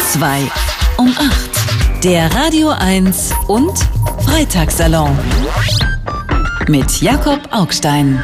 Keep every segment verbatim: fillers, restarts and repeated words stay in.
zwei um acht. Der Radio eins und Freitagssalon mit Jakob Augstein.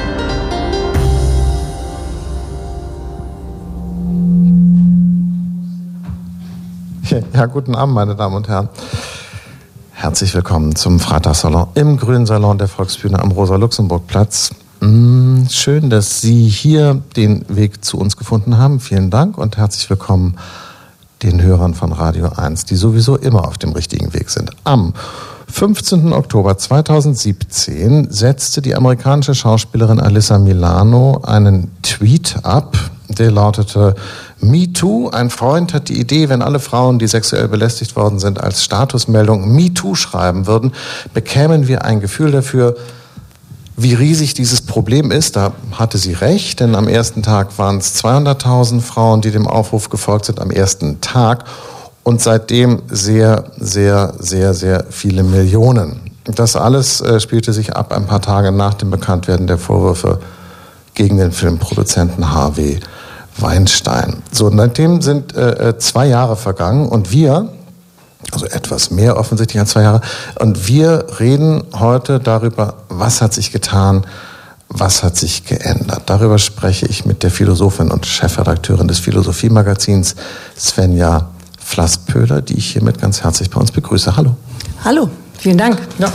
Ja, guten Abend, meine Damen und Herren. Herzlich willkommen zum Freitagssalon im Grünen Salon der Volksbühne am Rosa-Luxemburg-Platz. Schön, dass Sie hier den Weg zu uns gefunden haben. Vielen Dank und herzlich willkommen den Hörern von Radio eins, die sowieso immer auf dem richtigen Weg sind. Am fünfzehnten Oktober zweitausendsiebzehn setzte die amerikanische Schauspielerin Alyssa Milano einen Tweet ab, der lautete: Me Too. Ein Freund hat die Idee, wenn alle Frauen, die sexuell belästigt worden sind, als Statusmeldung Me Too schreiben würden, bekämen wir ein Gefühl dafür, wie riesig dieses Problem ist. Da hatte sie recht, denn am ersten Tag waren es zweihunderttausend Frauen, die dem Aufruf gefolgt sind, am ersten Tag. Und seitdem sehr, sehr, sehr, sehr viele Millionen. Das alles äh, spielte sich ab ein paar Tage nach dem Bekanntwerden der Vorwürfe gegen den Filmproduzenten Harvey Weinstein. So, seitdem sind äh, zwei Jahre vergangen und wir, also etwas mehr offensichtlich als zwei Jahre, und wir reden heute darüber, was hat sich getan, was hat sich geändert. Darüber spreche ich mit der Philosophin und Chefredakteurin des Philosophie-Magazins Svenja Flasspöhler, die ich hiermit ganz herzlich bei uns begrüße. Hallo. Hallo, vielen Dank. Ja.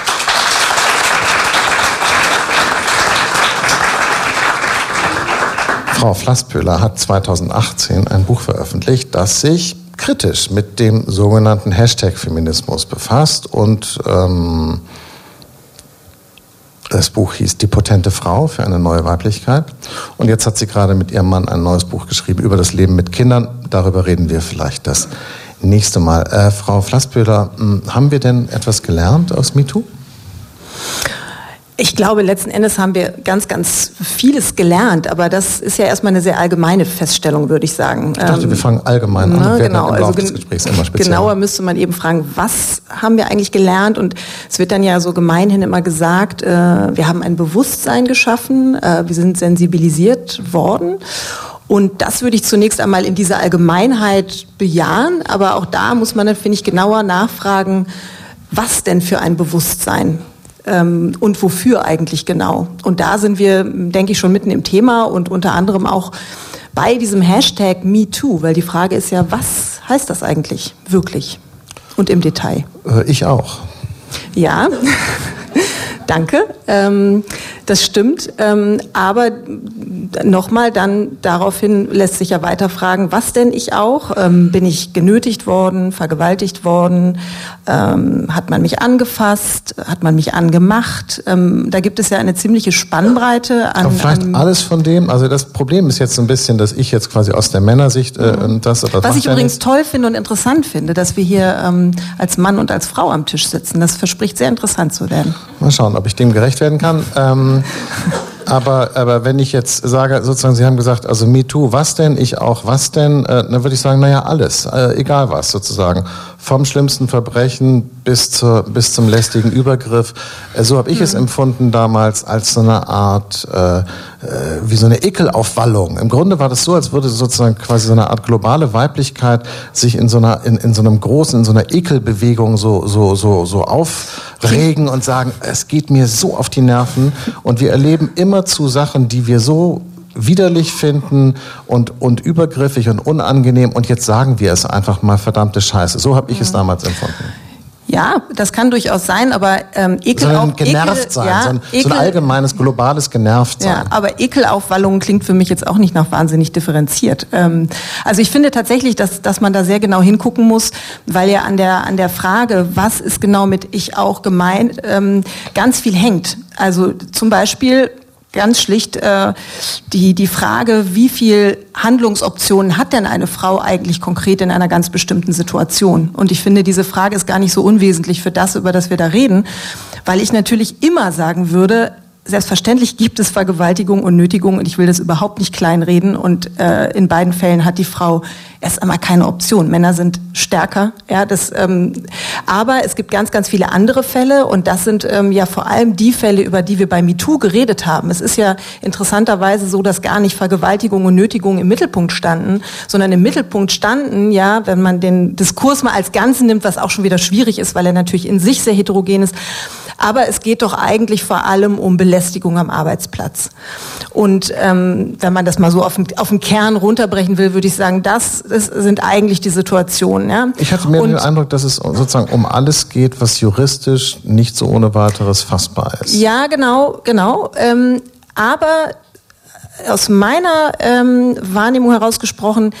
Frau Flasspöhler hat zweitausendachtzehn ein Buch veröffentlicht, das sich kritisch mit dem sogenannten Hashtag-Feminismus befasst. Und ähm, das Buch hieß Die potente Frau für eine neue Weiblichkeit. Und jetzt hat sie gerade mit ihrem Mann ein neues Buch geschrieben über das Leben mit Kindern. Darüber reden wir vielleicht das nächste Mal. Äh, Frau Flasspöhler, haben wir denn etwas gelernt aus MeToo? Ich glaube, letzten Endes haben wir ganz, ganz vieles gelernt, aber das ist ja erstmal eine sehr allgemeine Feststellung, würde ich sagen. Ich dachte, wir fangen allgemein an und werden genau, im Laufe also des Gesprächs immer speziell. Genauer müsste man eben fragen, was haben wir eigentlich gelernt? Und es wird dann ja so gemeinhin immer gesagt, äh, wir haben ein Bewusstsein geschaffen, äh, wir sind sensibilisiert worden. Und das würde ich zunächst einmal in dieser Allgemeinheit bejahen, aber auch da muss man dann, finde ich, genauer nachfragen, was denn für ein Bewusstsein? Ähm, und wofür eigentlich genau. Und da sind wir, denke ich, schon mitten im Thema und unter anderem auch bei diesem Hashtag MeToo, weil die Frage ist ja, was heißt das eigentlich wirklich und im Detail? Äh, ich auch. Ja, danke. Ähm, das stimmt. Ähm, aber nochmal dann daraufhin lässt sich ja weiter fragen, was denn ich auch? Ähm, bin ich genötigt worden, vergewaltigt worden? Ähm, hat man mich angefasst? Hat man mich angemacht? Ähm, da gibt es ja eine ziemliche Spannbreite an... Aber vielleicht an, alles von dem, also das Problem ist jetzt so ein bisschen, dass ich jetzt quasi aus der Männersicht äh, das... Oder was ich übrigens toll finde und interessant finde, dass wir hier ähm, als Mann und als Frau am Tisch sitzen. Das verspricht sehr interessant zu werden. Mal schauen, ob ich dem gerecht werden kann. Ähm, aber, aber wenn ich jetzt sage, sozusagen, Sie haben gesagt, also MeToo, was denn, ich auch, was denn, äh, dann würde ich sagen, naja, alles, äh, egal was sozusagen. Vom schlimmsten Verbrechen bis, zur, bis zum lästigen Übergriff. Äh, so habe ich mhm. es empfunden damals als so eine Art, äh, äh, wie so eine Ekelaufwallung. Im Grunde war das so, als würde sozusagen quasi so eine Art globale Weiblichkeit sich in so einer, in, in so einem großen, in so einer Ekelbewegung so, so, so, so aufregen und sagen, es geht mir so auf die Nerven und wir erleben immer zu Sachen, die wir so widerlich finden und, und übergriffig und unangenehm und jetzt sagen wir es einfach mal, verdammte Scheiße. So habe ich mhm. es damals empfunden. Ja, das kann durchaus sein, aber ähm, Ekel so auch genervt Ekel, sein, ja, so, ein, Ekel, so ein allgemeines, globales genervt sein. Ja, aber Ekelaufwallung klingt für mich jetzt auch nicht nach wahnsinnig differenziert. Ähm, also ich finde tatsächlich, dass, dass man da sehr genau hingucken muss, weil ja an der, an der Frage, was ist genau mit ich auch gemeint, ähm, ganz viel hängt. Also zum Beispiel ganz schlicht äh, die, die Frage, wie viel Handlungsoptionen hat denn eine Frau eigentlich konkret in einer ganz bestimmten Situation? Und ich finde, diese Frage ist gar nicht so unwesentlich für das, über das wir da reden, weil ich natürlich immer sagen würde, selbstverständlich gibt es Vergewaltigung und Nötigung und ich will das überhaupt nicht kleinreden und äh, in beiden Fällen hat die Frau erst einmal keine Option. Männer sind stärker, ja, das, ähm, Aber es gibt ganz, ganz viele andere Fälle und das sind ähm, ja vor allem die Fälle, über die wir bei MeToo geredet haben. Es ist ja interessanterweise so, dass gar nicht Vergewaltigung und Nötigung im Mittelpunkt standen, sondern im Mittelpunkt standen, ja, wenn man den Diskurs mal als Ganzen nimmt, was auch schon wieder schwierig ist, weil er natürlich in sich sehr heterogen ist, aber es geht doch eigentlich vor allem um Belästigung am Arbeitsplatz. Und ähm, wenn man das mal so auf den, auf den Kern runterbrechen will, würde ich sagen, das, das sind eigentlich die Situationen. Ja? Ich hatte mehr und, den Eindruck, dass es sozusagen um alles geht, was juristisch nicht so ohne weiteres fassbar ist. Ja, genau, genau. Ähm, aber aus meiner ähm, Wahrnehmung herausgesprochen,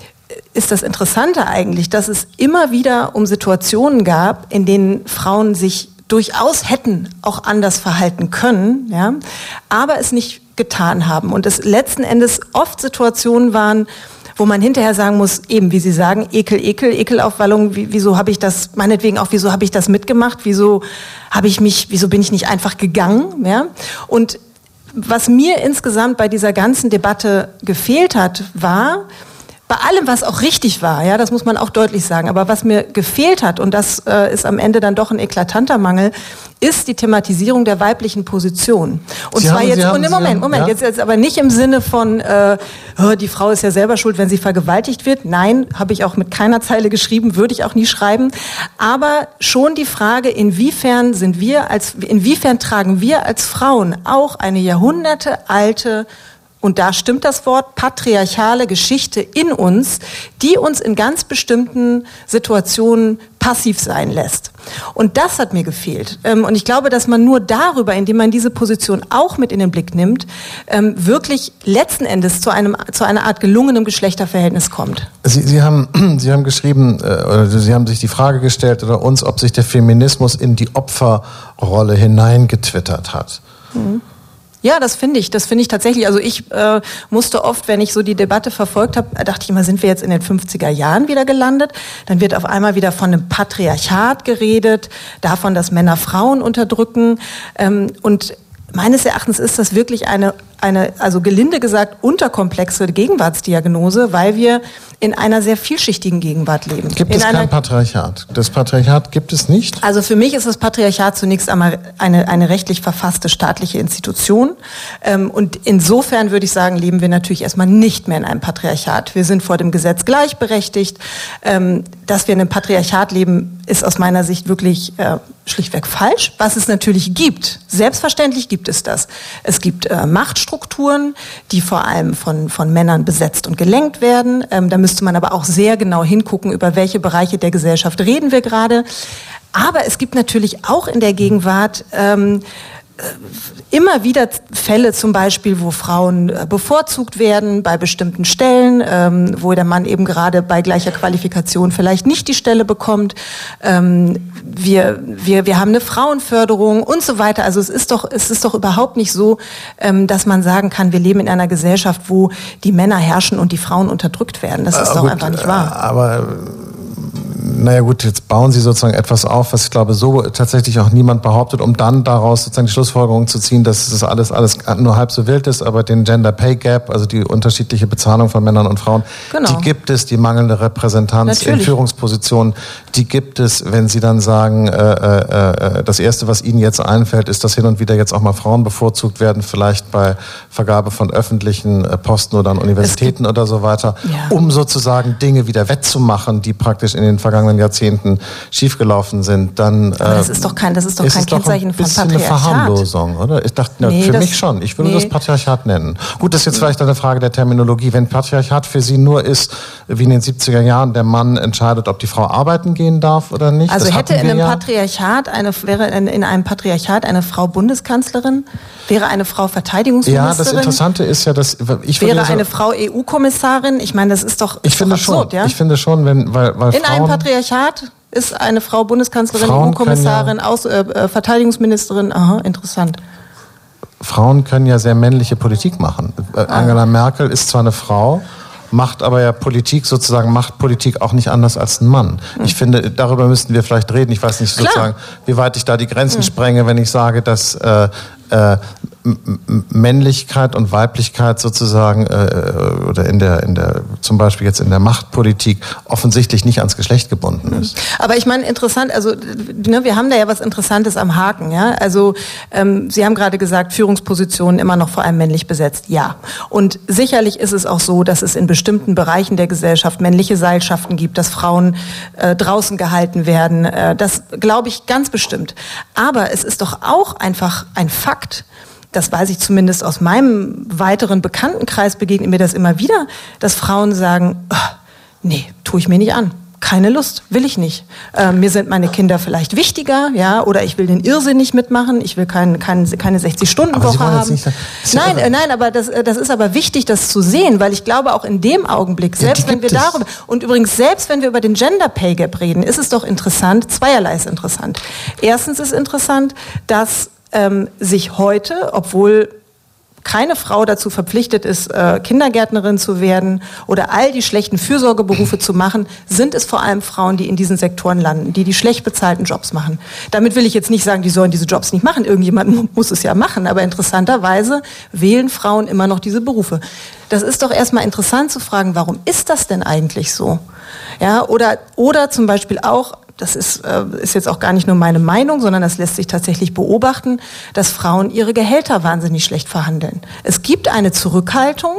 ist das Interessante eigentlich, dass es immer wieder um Situationen gab, in denen Frauen sich durchaus hätten auch anders verhalten können, ja, aber es nicht getan haben. Und es letzten Endes oft Situationen waren, wo man hinterher sagen muss, eben wie Sie sagen, Ekel, Ekel, Ekelaufwallung, wie, wieso habe ich das, meinetwegen auch, wieso habe ich das mitgemacht, wieso habe ich mich, wieso bin ich nicht einfach gegangen, ja? Und was mir insgesamt bei dieser ganzen Debatte gefehlt hat, war, bei allem, was auch richtig war, ja, das muss man auch deutlich sagen, aber was mir gefehlt hat, und das äh, ist am Ende dann doch ein eklatanter Mangel, ist die Thematisierung der weiblichen Position. Und Sie zwar haben, jetzt, Sie haben, und im Moment, haben, Moment, ja? jetzt, jetzt aber nicht im Sinne von, äh, oh, die Frau ist ja selber schuld, wenn sie vergewaltigt wird. Nein, habe ich auch mit keiner Zeile geschrieben, würde ich auch nie schreiben. Aber schon die Frage, inwiefern sind wir als, inwiefern tragen wir als Frauen auch eine jahrhundertealte, und da stimmt das Wort, patriarchale Geschichte in uns, die uns in ganz bestimmten Situationen passiv sein lässt. Und das hat mir gefehlt. Und ich glaube, dass man nur darüber, indem man diese Position auch mit in den Blick nimmt, wirklich letzten Endes zu einem, zu einer Art gelungenem Geschlechterverhältnis kommt. Sie, Sie haben, Sie haben geschrieben, oder Sie haben sich die Frage gestellt, oder uns, ob sich der Feminismus in die Opferrolle hineingetwittert hat. Mhm. Ja, das finde ich, das finde ich tatsächlich. Also ich äh, musste oft, wenn ich so die Debatte verfolgt habe, dachte ich immer, sind wir jetzt in den fünfziger Jahren wieder gelandet? Dann wird auf einmal wieder von einem Patriarchat geredet, davon, dass Männer Frauen unterdrücken. Ähm, und meines Erachtens ist das wirklich eine, eine, also gelinde gesagt, unterkomplexe Gegenwartsdiagnose, weil wir in einer sehr vielschichtigen Gegenwart leben. Gibt in es kein Patriarchat? Das Patriarchat gibt es nicht? Also für mich ist das Patriarchat zunächst einmal eine, eine rechtlich verfasste staatliche Institution. Und insofern würde ich sagen, leben wir natürlich erstmal nicht mehr in einem Patriarchat. Wir sind vor dem Gesetz gleichberechtigt. Dass wir in einem Patriarchat leben, ist aus meiner Sicht wirklich schlichtweg falsch. Was es natürlich gibt, selbstverständlich gibt es das. Es gibt Machtstrukturen, die vor allem von, von Männern besetzt und gelenkt werden. Da müsste man aber auch sehr genau hingucken, über welche Bereiche der Gesellschaft reden wir gerade. Aber es gibt natürlich auch in der Gegenwart ähm, immer wieder Fälle zum Beispiel, wo Frauen bevorzugt werden bei bestimmten Stellen, ähm, wo der Mann eben gerade bei gleicher Qualifikation vielleicht nicht die Stelle bekommt. Ähm, wir, wir, wir haben eine Frauenförderung und so weiter. Also es ist doch, es ist doch überhaupt nicht so, ähm, dass man sagen kann, wir leben in einer Gesellschaft, wo die Männer herrschen und die Frauen unterdrückt werden. Das ist äh, doch gut, einfach nicht wahr. Aber naja gut, jetzt bauen Sie sozusagen etwas auf, was ich glaube so tatsächlich auch niemand behauptet, um dann daraus sozusagen die Schlussfolgerung zu ziehen, dass es alles alles nur halb so wild ist, aber den Gender Pay Gap, also die unterschiedliche Bezahlung von Männern und Frauen, genau. Die gibt es, die mangelnde Repräsentanz Natürlich. in Führungspositionen, die gibt es, wenn Sie dann sagen, äh, äh, das Erste, was Ihnen jetzt einfällt, ist, dass hin und wieder jetzt auch mal Frauen bevorzugt werden, vielleicht bei Vergabe von öffentlichen Posten oder an Universitäten oder so weiter, ja. um sozusagen Dinge wieder wettzumachen, die praktisch in den vergangenen Jahrzehnten schiefgelaufen sind, dann Aber das ist doch kein, das ist doch ist kein Kennzeichen von Patriarchat. Eine Verharmlosung, oder? Ich dachte, nee, für das, mich schon. Ich würde nee. das Patriarchat nennen. Gut, das ist jetzt vielleicht eine Frage der Terminologie. Wenn Patriarchat für Sie nur ist, wie in den siebziger Jahren, der Mann entscheidet, ob die Frau arbeiten gehen darf oder nicht. Also das hätte in einem ja. Patriarchat eine, wäre in, in einem Patriarchat eine Frau Bundeskanzlerin, wäre eine Frau Verteidigungsministerin. Ja, das Interessante ist ja, dass ich wäre würde eine Frau E U-Kommissarin. Ich meine, das ist doch, ist ich finde doch absurd, schon. Ja? Ich finde schon, wenn weil, weil in Frauen einem Patriarchat ist eine Frau Bundeskanzlerin, Frauen E U-Kommissarin, ja, Aus, äh, Verteidigungsministerin. Aha, interessant. Frauen können ja sehr männliche Politik machen. Äh, ah. Angela Merkel ist zwar eine Frau, macht aber ja Politik sozusagen, macht Politik auch nicht anders als ein Mann. Mhm. Ich finde, darüber müssten wir vielleicht reden. Ich weiß nicht sozusagen, wie weit ich da die Grenzen mhm. sprenge, wenn ich sage, dass äh, äh, Männlichkeit und Weiblichkeit sozusagen äh, oder in der in der zum Beispiel jetzt in der Machtpolitik offensichtlich nicht ans Geschlecht gebunden ist. Aber ich meine interessant, also ne, wir haben da ja was Interessantes am Haken, ja. Also ähm, Sie haben gerade gesagt, Führungspositionen immer noch vor allem männlich besetzt, ja. Und sicherlich ist es auch so, dass es in bestimmten Bereichen der Gesellschaft männliche Seilschaften gibt, dass Frauen äh, draußen gehalten werden. Äh, das glaube ich ganz bestimmt. Aber es ist doch auch einfach ein Fakt. Das weiß ich zumindest aus meinem weiteren Bekanntenkreis, begegnet mir das immer wieder, dass Frauen sagen, oh, nee, tue ich mir nicht an. Keine Lust, will ich nicht. Äh, mir sind meine Kinder vielleicht wichtiger, ja, oder ich will den Irrsinn nicht mitmachen, ich will kein, kein, keine sechzig-Stunden-Woche haben. Nicht, nein, äh, nein, aber das, das ist aber wichtig, das zu sehen, weil ich glaube, auch in dem Augenblick, selbst ja, wenn wir es. darüber, und übrigens, selbst wenn wir über den Gender Pay Gap reden, ist es doch interessant, zweierlei ist interessant. Erstens ist interessant, dass ähm, sich heute, obwohl keine Frau dazu verpflichtet ist, äh, Kindergärtnerin zu werden oder all die schlechten Fürsorgeberufe zu machen, sind es vor allem Frauen, die in diesen Sektoren landen, die die schlecht bezahlten Jobs machen. Damit will ich jetzt nicht sagen, die sollen diese Jobs nicht machen. Irgendjemand muss es ja machen. Aber interessanterweise wählen Frauen immer noch diese Berufe. Das ist doch erstmal interessant zu fragen, warum ist das denn eigentlich so? Ja, oder, oder zum Beispiel auch, das ist, äh, ist jetzt auch gar nicht nur meine Meinung, sondern das lässt sich tatsächlich beobachten, dass Frauen ihre Gehälter wahnsinnig schlecht verhandeln. Es gibt eine Zurückhaltung,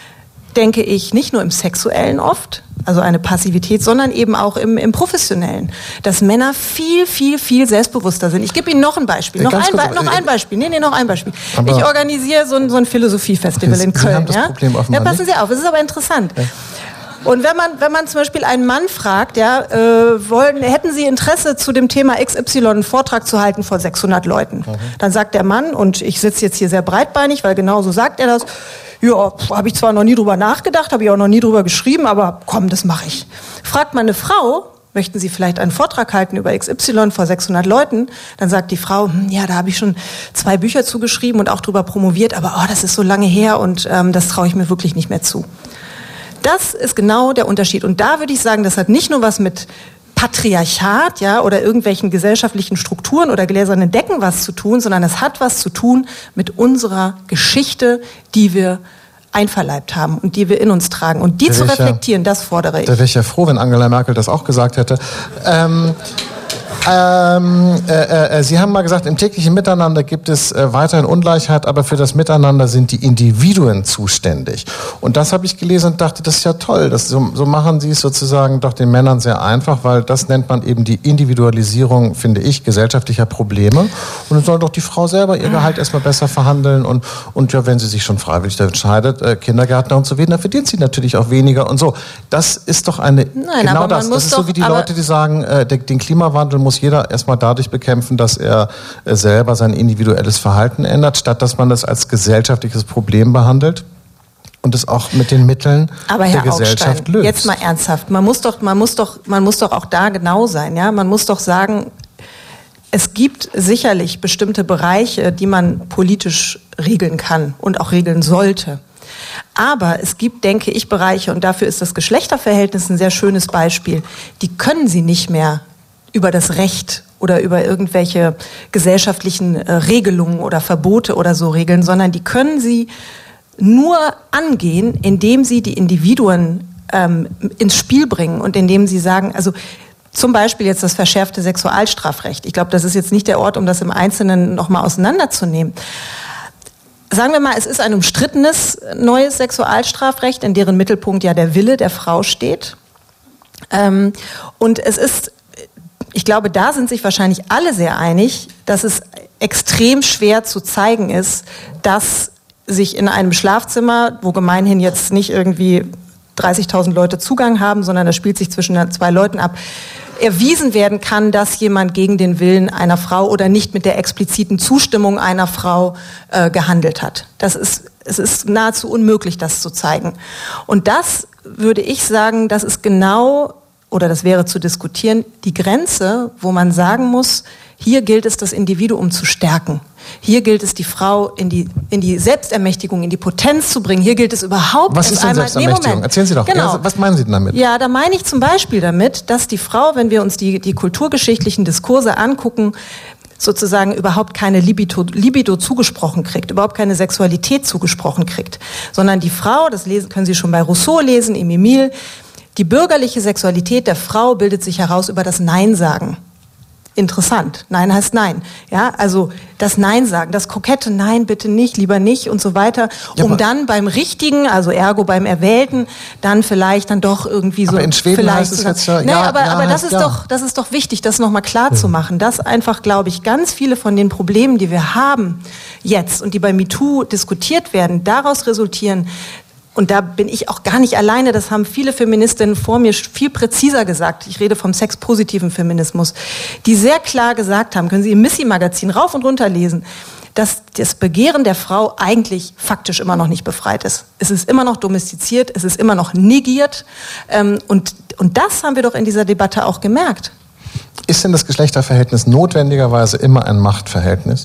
denke ich, nicht nur im Sexuellen oft, also eine Passivität, sondern eben auch im, im Professionellen, dass Männer viel, viel, viel selbstbewusster sind. Ich gebe Ihnen noch ein Beispiel, noch ein, Be- noch ein Beispiel, nee, nee, noch ein Beispiel. Aber ich organisiere so ein, so ein Philosophiefestival in Köln. Sie haben das ja? Problem offenbar ja, passen Sie auf, es ist aber interessant. Ja. Und wenn man, wenn man zum Beispiel einen Mann fragt, ja, äh, wollen, hätten Sie Interesse zu dem Thema X Y einen Vortrag zu halten vor sechshundert Leuten? Mhm. Dann sagt der Mann, und ich sitze jetzt hier sehr breitbeinig, weil genau so sagt er das, ja, habe ich zwar noch nie drüber nachgedacht, habe ich auch noch nie drüber geschrieben, aber komm, das mache ich. Fragt man eine Frau, möchten Sie vielleicht einen Vortrag halten über X Y vor sechshundert Leuten? Dann sagt die Frau, hm, ja, da habe ich schon zwei Bücher zugeschrieben und auch drüber promoviert, aber oh, das ist so lange her und ähm, das traue ich mir wirklich nicht mehr zu. Das ist genau der Unterschied. Und da würde ich sagen, das hat nicht nur was mit Patriarchat, ja, oder irgendwelchen gesellschaftlichen Strukturen oder gläsernen Decken was zu tun, sondern es hat was zu tun mit unserer Geschichte, die wir einverleibt haben und die wir in uns tragen. Und die da zu reflektieren, ja, das fordere ich. Da wäre ich ja froh, wenn Angela Merkel das auch gesagt hätte. Ähm Ähm, äh, äh, Sie haben mal gesagt, im täglichen Miteinander gibt es äh, weiterhin Ungleichheit, aber für das Miteinander sind die Individuen zuständig. Und das habe ich gelesen und dachte, das ist ja toll. Das, so, so machen Sie es sozusagen doch den Männern sehr einfach, weil das nennt man eben die Individualisierung, finde ich, gesellschaftlicher Probleme. Und dann soll doch die Frau selber ihr Gehalt erstmal besser verhandeln und, und ja, wenn sie sich schon freiwillig dafür entscheidet, äh, Kindergärtnerin zu werden, dann verdient sie natürlich auch weniger und so. Das ist doch eine, Nein, genau das. Das ist doch, so wie die Leute, die sagen, äh, der, den Klimawandel muss jeder erstmal dadurch bekämpfen, dass er selber sein individuelles Verhalten ändert, statt dass man das als gesellschaftliches Problem behandelt und es auch mit den Mitteln Aber der Herr Gesellschaft Augstein, löst. Jetzt mal ernsthaft, man muss doch, man muss doch, man muss doch auch da genau sein, ja? Man muss doch sagen, es gibt sicherlich bestimmte Bereiche, die man politisch regeln kann und auch regeln sollte. Aber es gibt, denke ich, Bereiche, und dafür ist das Geschlechterverhältnis ein sehr schönes Beispiel, die können Sie nicht mehr über das Recht oder über irgendwelche gesellschaftlichen äh, Regelungen oder Verbote oder so regeln, sondern die können Sie nur angehen, indem Sie die Individuen ähm, ins Spiel bringen und indem Sie sagen, also zum Beispiel jetzt das verschärfte Sexualstrafrecht. Ich glaube, das ist jetzt nicht der Ort, um das im Einzelnen nochmal auseinanderzunehmen. Sagen wir mal, es ist ein umstrittenes neues Sexualstrafrecht, in deren Mittelpunkt ja der Wille der Frau steht. Ähm, und es ist, ich glaube, da sind sich wahrscheinlich alle sehr einig, dass es extrem schwer zu zeigen ist, dass sich in einem Schlafzimmer, wo gemeinhin jetzt nicht irgendwie dreißigtausend Leute Zugang haben, sondern das spielt sich zwischen zwei Leuten ab, erwiesen werden kann, dass jemand gegen den Willen einer Frau oder nicht mit der expliziten Zustimmung einer Frau äh, gehandelt hat. Das ist, es ist nahezu unmöglich, das zu zeigen. Und das würde ich sagen, das ist genau, oder das wäre zu diskutieren, die Grenze, wo man sagen muss, hier gilt es, das Individuum zu stärken. Hier gilt es, die Frau in die, in die Selbstermächtigung, in die Potenz zu bringen. Hier gilt es überhaupt was ist denn einmal... Selbstermächtigung? Nee, Erzählen Sie doch. Genau. Ja, was meinen Sie denn damit? Ja, da meine ich zum Beispiel damit, dass die Frau, wenn wir uns die, die kulturgeschichtlichen Diskurse angucken, sozusagen überhaupt keine Libido, Libido zugesprochen kriegt, überhaupt keine Sexualität zugesprochen kriegt, sondern die Frau, das lesen, können Sie schon bei Rousseau lesen, im Emile, die bürgerliche Sexualität der Frau bildet sich heraus über das Nein sagen. Interessant. Nein heißt Nein. Ja, also das Nein sagen, das kokette Nein, bitte nicht, lieber nicht und so weiter, um ja, dann beim Richtigen, also ergo beim Erwählten, dann vielleicht dann doch irgendwie so. Aber in Schweden vielleicht heißt es jetzt ja, nee, ja, aber, ja, aber das ist ja. doch, das ist doch wichtig, das nochmal klar zu machen, dass einfach, glaube ich, ganz viele von den Problemen, die wir haben jetzt und die bei MeToo diskutiert werden, daraus resultieren. Und da bin ich auch gar nicht alleine, das haben viele Feministinnen vor mir viel präziser gesagt. Ich rede vom sexpositiven Feminismus, die sehr klar gesagt haben, können Sie im Missy-Magazin rauf und runter lesen, dass das Begehren der Frau eigentlich faktisch immer noch nicht befreit ist. Es ist immer noch domestiziert, es ist immer noch negiert. Und, und das haben wir doch in dieser Debatte auch gemerkt. Ist denn das Geschlechterverhältnis notwendigerweise immer ein Machtverhältnis?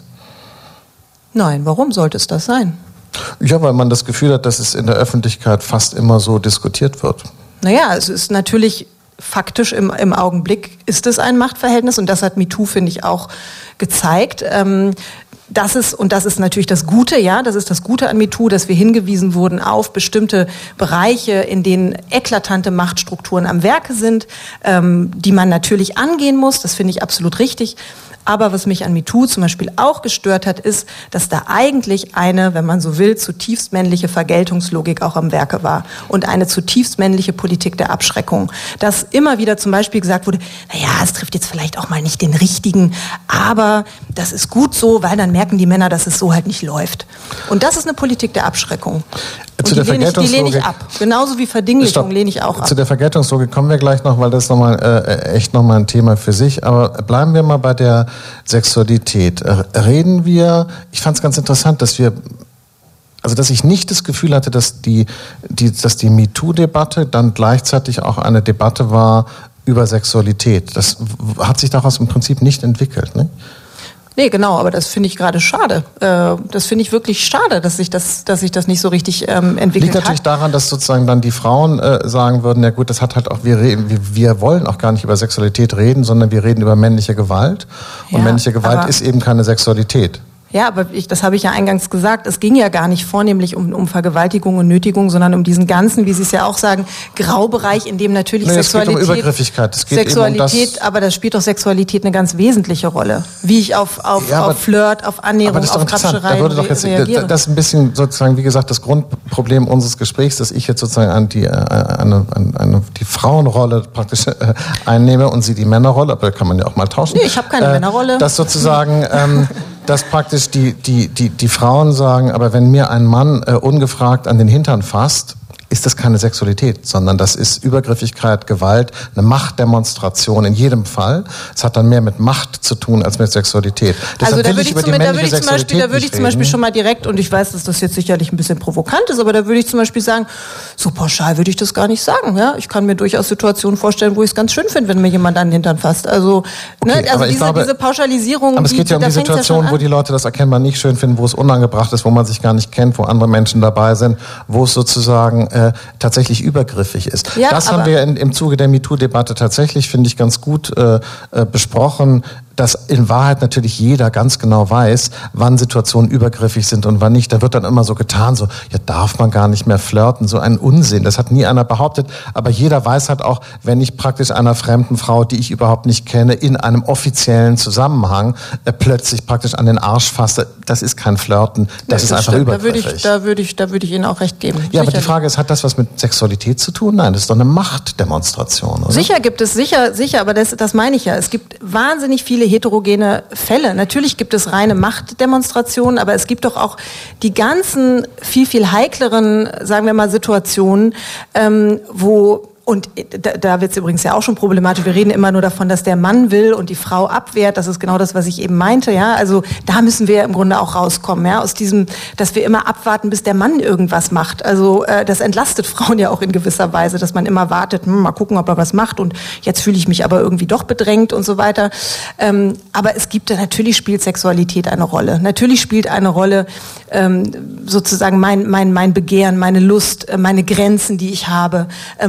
Nein, warum sollte es das sein? Ja, weil man das Gefühl hat, dass es in der Öffentlichkeit fast immer so diskutiert wird. Naja, es ist natürlich faktisch im, im Augenblick ist es ein Machtverhältnis und das hat MeToo, finde ich, auch gezeigt. Ähm, das ist, und das ist natürlich das Gute, ja, das ist das Gute an MeToo, dass wir hingewiesen wurden auf bestimmte Bereiche, in denen eklatante Machtstrukturen am Werke sind, ähm, die man natürlich angehen muss, das finde ich absolut richtig. Aber was mich an MeToo zum Beispiel auch gestört hat, ist, dass da eigentlich eine, wenn man so will, zutiefst männliche Vergeltungslogik auch am Werke war und eine zutiefst männliche Politik der Abschreckung. Dass immer wieder zum Beispiel gesagt wurde, naja, es trifft jetzt vielleicht auch mal nicht den Richtigen, aber das ist gut so, weil dann merken die Männer, dass es so halt nicht läuft. Und das ist eine Politik der Abschreckung. Und die lehne, ich, die lehne ich ab. Genauso wie Verdinglichung Stopp. lehne ich auch ab. Zu der Vergeltungslogik kommen wir gleich noch, weil das ist noch mal, äh, echt nochmal ein Thema für sich. Aber bleiben wir mal bei der Sexualität. Reden wir, ich fand es ganz interessant, dass wir, also dass ich nicht das Gefühl hatte, dass die, die, dass die MeToo-Debatte dann gleichzeitig auch eine Debatte war über Sexualität. Das hat sich daraus im Prinzip nicht entwickelt, ne? Nee, genau, aber das finde ich gerade schade. Das finde ich wirklich schade, dass sich das, dass sich das nicht so richtig ähm, entwickelt hat. Liegt natürlich hat. daran, dass sozusagen dann die Frauen äh, sagen würden, ja gut, das hat halt auch, wir, reden, wir, wir wollen auch gar nicht über Sexualität reden, sondern wir reden über männliche Gewalt. Und ja, männliche Gewalt ist eben keine Sexualität. Ja, aber ich, das habe ich ja eingangs gesagt, es ging ja gar nicht vornehmlich um, um Vergewaltigung und Nötigung, sondern um diesen ganzen, wie Sie es ja auch sagen, Graubereich, in dem natürlich nee, Sexualität... Es geht um Übergriffigkeit. Es geht Sexualität, eben um das, aber das spielt doch Sexualität eine ganz wesentliche Rolle. Wie ich auf, auf, ja, aber, auf Flirt, auf Annäherung, auf Krapscherei reagiere. Das ist ein bisschen sozusagen, wie gesagt, das Grundproblem unseres Gesprächs, dass ich jetzt sozusagen an die, eine, eine, eine, die Frauenrolle praktisch äh, einnehme und Sie die Männerrolle, aber da kann man ja auch mal tauschen. Nee, ich habe keine äh, Männerrolle. Das sozusagen... Ähm, dass praktisch die, die, die, die Frauen sagen, aber wenn mir ein Mann äh, ungefragt an den Hintern fasst, ist das keine Sexualität, sondern das ist Übergriffigkeit, Gewalt, eine Machtdemonstration in jedem Fall. Es hat dann mehr mit Macht zu tun als mit Sexualität. Also da würde ich, zum, da würde ich zum Beispiel, da würde ich zum Beispiel schon mal direkt, und ich weiß, dass das jetzt sicherlich ein bisschen provokant ist, aber da würde ich zum Beispiel sagen, so pauschal würde ich das gar nicht sagen. Ja, ich kann mir durchaus Situationen vorstellen, wo ich es ganz schön finde, wenn mir jemand an den Hintern fasst. Also, okay, ne, also diese, glaube, diese Pauschalisierung. Aber es geht ja um die Situation, ja wo die Leute das erkennbar nicht schön finden, wo es unangebracht ist, wo man sich gar nicht kennt, wo andere Menschen dabei sind, wo es sozusagen äh, tatsächlich übergriffig ist. Ja, das haben wir in, im Zuge der MeToo-Debatte tatsächlich, finde ich, ganz gut äh, äh, besprochen, dass in Wahrheit natürlich jeder ganz genau weiß, wann Situationen übergriffig sind und wann nicht. Da wird dann immer so getan, so, ja, darf man gar nicht mehr flirten, so ein Unsinn. Das hat nie einer behauptet, aber jeder weiß halt auch, wenn ich praktisch einer fremden Frau, die ich überhaupt nicht kenne, in einem offiziellen Zusammenhang äh, plötzlich praktisch an den Arsch fasse, das ist kein Flirten, das, das ist einfach stimmt. übergriffig. Da würde ich, da würde ich, da würde ich Ihnen auch recht geben. Ja, sicherlich. Aber die Frage ist, hat das was mit Sexualität zu tun? Nein, das ist doch eine Machtdemonstration, oder? Sicher gibt es, sicher, sicher, aber das, das meine ich ja. Es gibt wahnsinnig viele heterogene Fälle. Natürlich gibt es reine Machtdemonstrationen, aber es gibt doch auch die ganzen viel, viel heikleren, sagen wir mal, Situationen, ähm, wo... Und da, da wird es übrigens ja auch schon problematisch. Wir reden immer nur davon, dass der Mann will und die Frau abwehrt. Das ist genau das, was ich eben meinte. Ja, also da müssen wir im Grunde auch rauskommen. Ja, aus diesem, dass wir immer abwarten, bis der Mann irgendwas macht. Also äh, das entlastet Frauen ja auch in gewisser Weise, dass man immer wartet, hm, mal gucken, ob er was macht. Und jetzt fühle ich mich aber irgendwie doch bedrängt und so weiter. Ähm, aber es gibt, natürlich spielt Sexualität eine Rolle. Natürlich spielt eine Rolle ähm, sozusagen mein mein mein Begehren, meine Lust, äh, meine Grenzen, die ich habe, ähm, die ja übrigens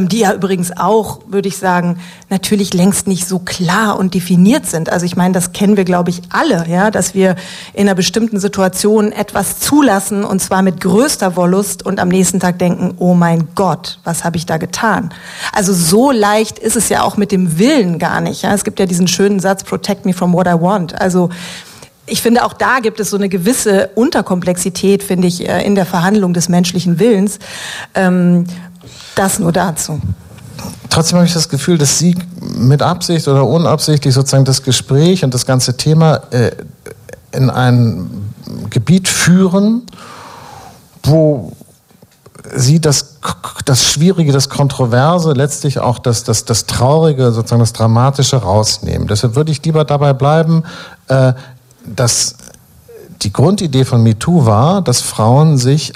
übrigens auch, würde ich sagen, natürlich längst nicht so klar und definiert sind. Also ich meine, das kennen wir, glaube ich, alle, ja, dass wir in einer bestimmten Situation etwas zulassen und zwar mit größter Wollust und am nächsten Tag denken, oh mein Gott, was habe ich da getan? Also so leicht ist es ja auch mit dem Willen gar nicht. Ja? Es gibt ja diesen schönen Satz, protect me from what I want. Also ich finde, auch da gibt es so eine gewisse Unterkomplexität, finde ich, in der Verhandlung des menschlichen Willens. Das nur dazu. Trotzdem habe ich das Gefühl, dass Sie mit Absicht oder unabsichtlich sozusagen das Gespräch und das ganze Thema in ein Gebiet führen, wo Sie das, das Schwierige, das Kontroverse, letztlich auch das, das, das Traurige, sozusagen das Dramatische rausnehmen. Deshalb würde ich lieber dabei bleiben, äh, dass die Grundidee von MeToo war, dass Frauen sich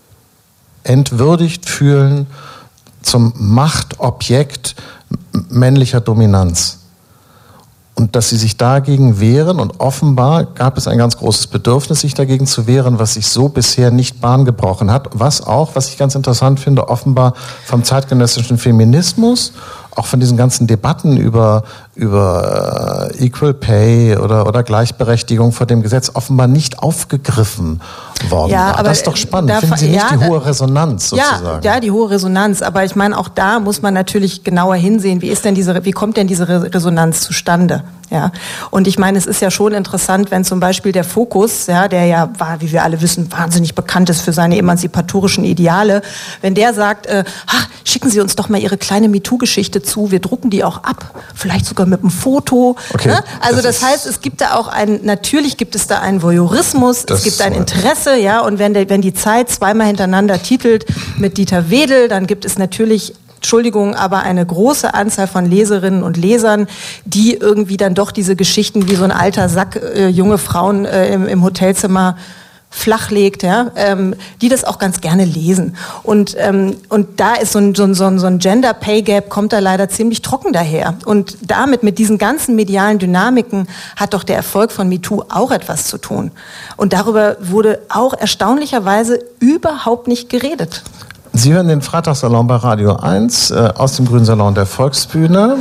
entwürdigt fühlen zum Machtobjekt männlicher Dominanz. Und dass sie sich dagegen wehren, und offenbar gab es ein ganz großes Bedürfnis, sich dagegen zu wehren, was sich so bisher nicht Bahn gebrochen hat, was auch, was ich ganz interessant finde, offenbar vom zeitgenössischen Feminismus, auch von diesen ganzen Debatten über, über Equal Pay oder, oder Gleichberechtigung vor dem Gesetz offenbar nicht aufgegriffen worden ja, war. Aber das ist doch spannend. Da, Finden Sie nicht ja, die hohe Resonanz sozusagen? Ja, ja, die hohe Resonanz. Aber ich meine, auch da muss man natürlich genauer hinsehen, wie ist denn diese, wie kommt denn diese Resonanz zustande? Ja. Und ich meine, es ist ja schon interessant, wenn zum Beispiel der Fokus, ja, der ja, wie wir alle wissen, wahnsinnig bekannt ist für seine emanzipatorischen Ideale, wenn der sagt, äh, ach, schicken Sie uns doch mal Ihre kleine MeToo-Geschichte zu, wir drucken die auch ab, vielleicht sogar mit einem Foto. Okay, ne? Also das, das heißt, es gibt da auch ein, natürlich gibt es da einen Voyeurismus, es gibt ein Interesse, ja, und wenn, der, wenn die Zeit zweimal hintereinander titelt mit Dieter Wedel, dann gibt es natürlich, Entschuldigung, aber eine große Anzahl von Leserinnen und Lesern, die irgendwie dann doch diese Geschichten wie so ein alter Sack äh, junge Frauen äh, im, im Hotelzimmer flachlegt, ja, ähm, die das auch ganz gerne lesen. Und, ähm, und da ist so ein, so, ein, so ein Gender Pay Gap, kommt da leider ziemlich trocken daher. Und damit, mit diesen ganzen medialen Dynamiken, hat doch der Erfolg von MeToo auch etwas zu tun. Und darüber wurde auch erstaunlicherweise überhaupt nicht geredet. Sie hören den Freitagssalon bei Radio eins äh, aus dem Grünen Salon der Volksbühne.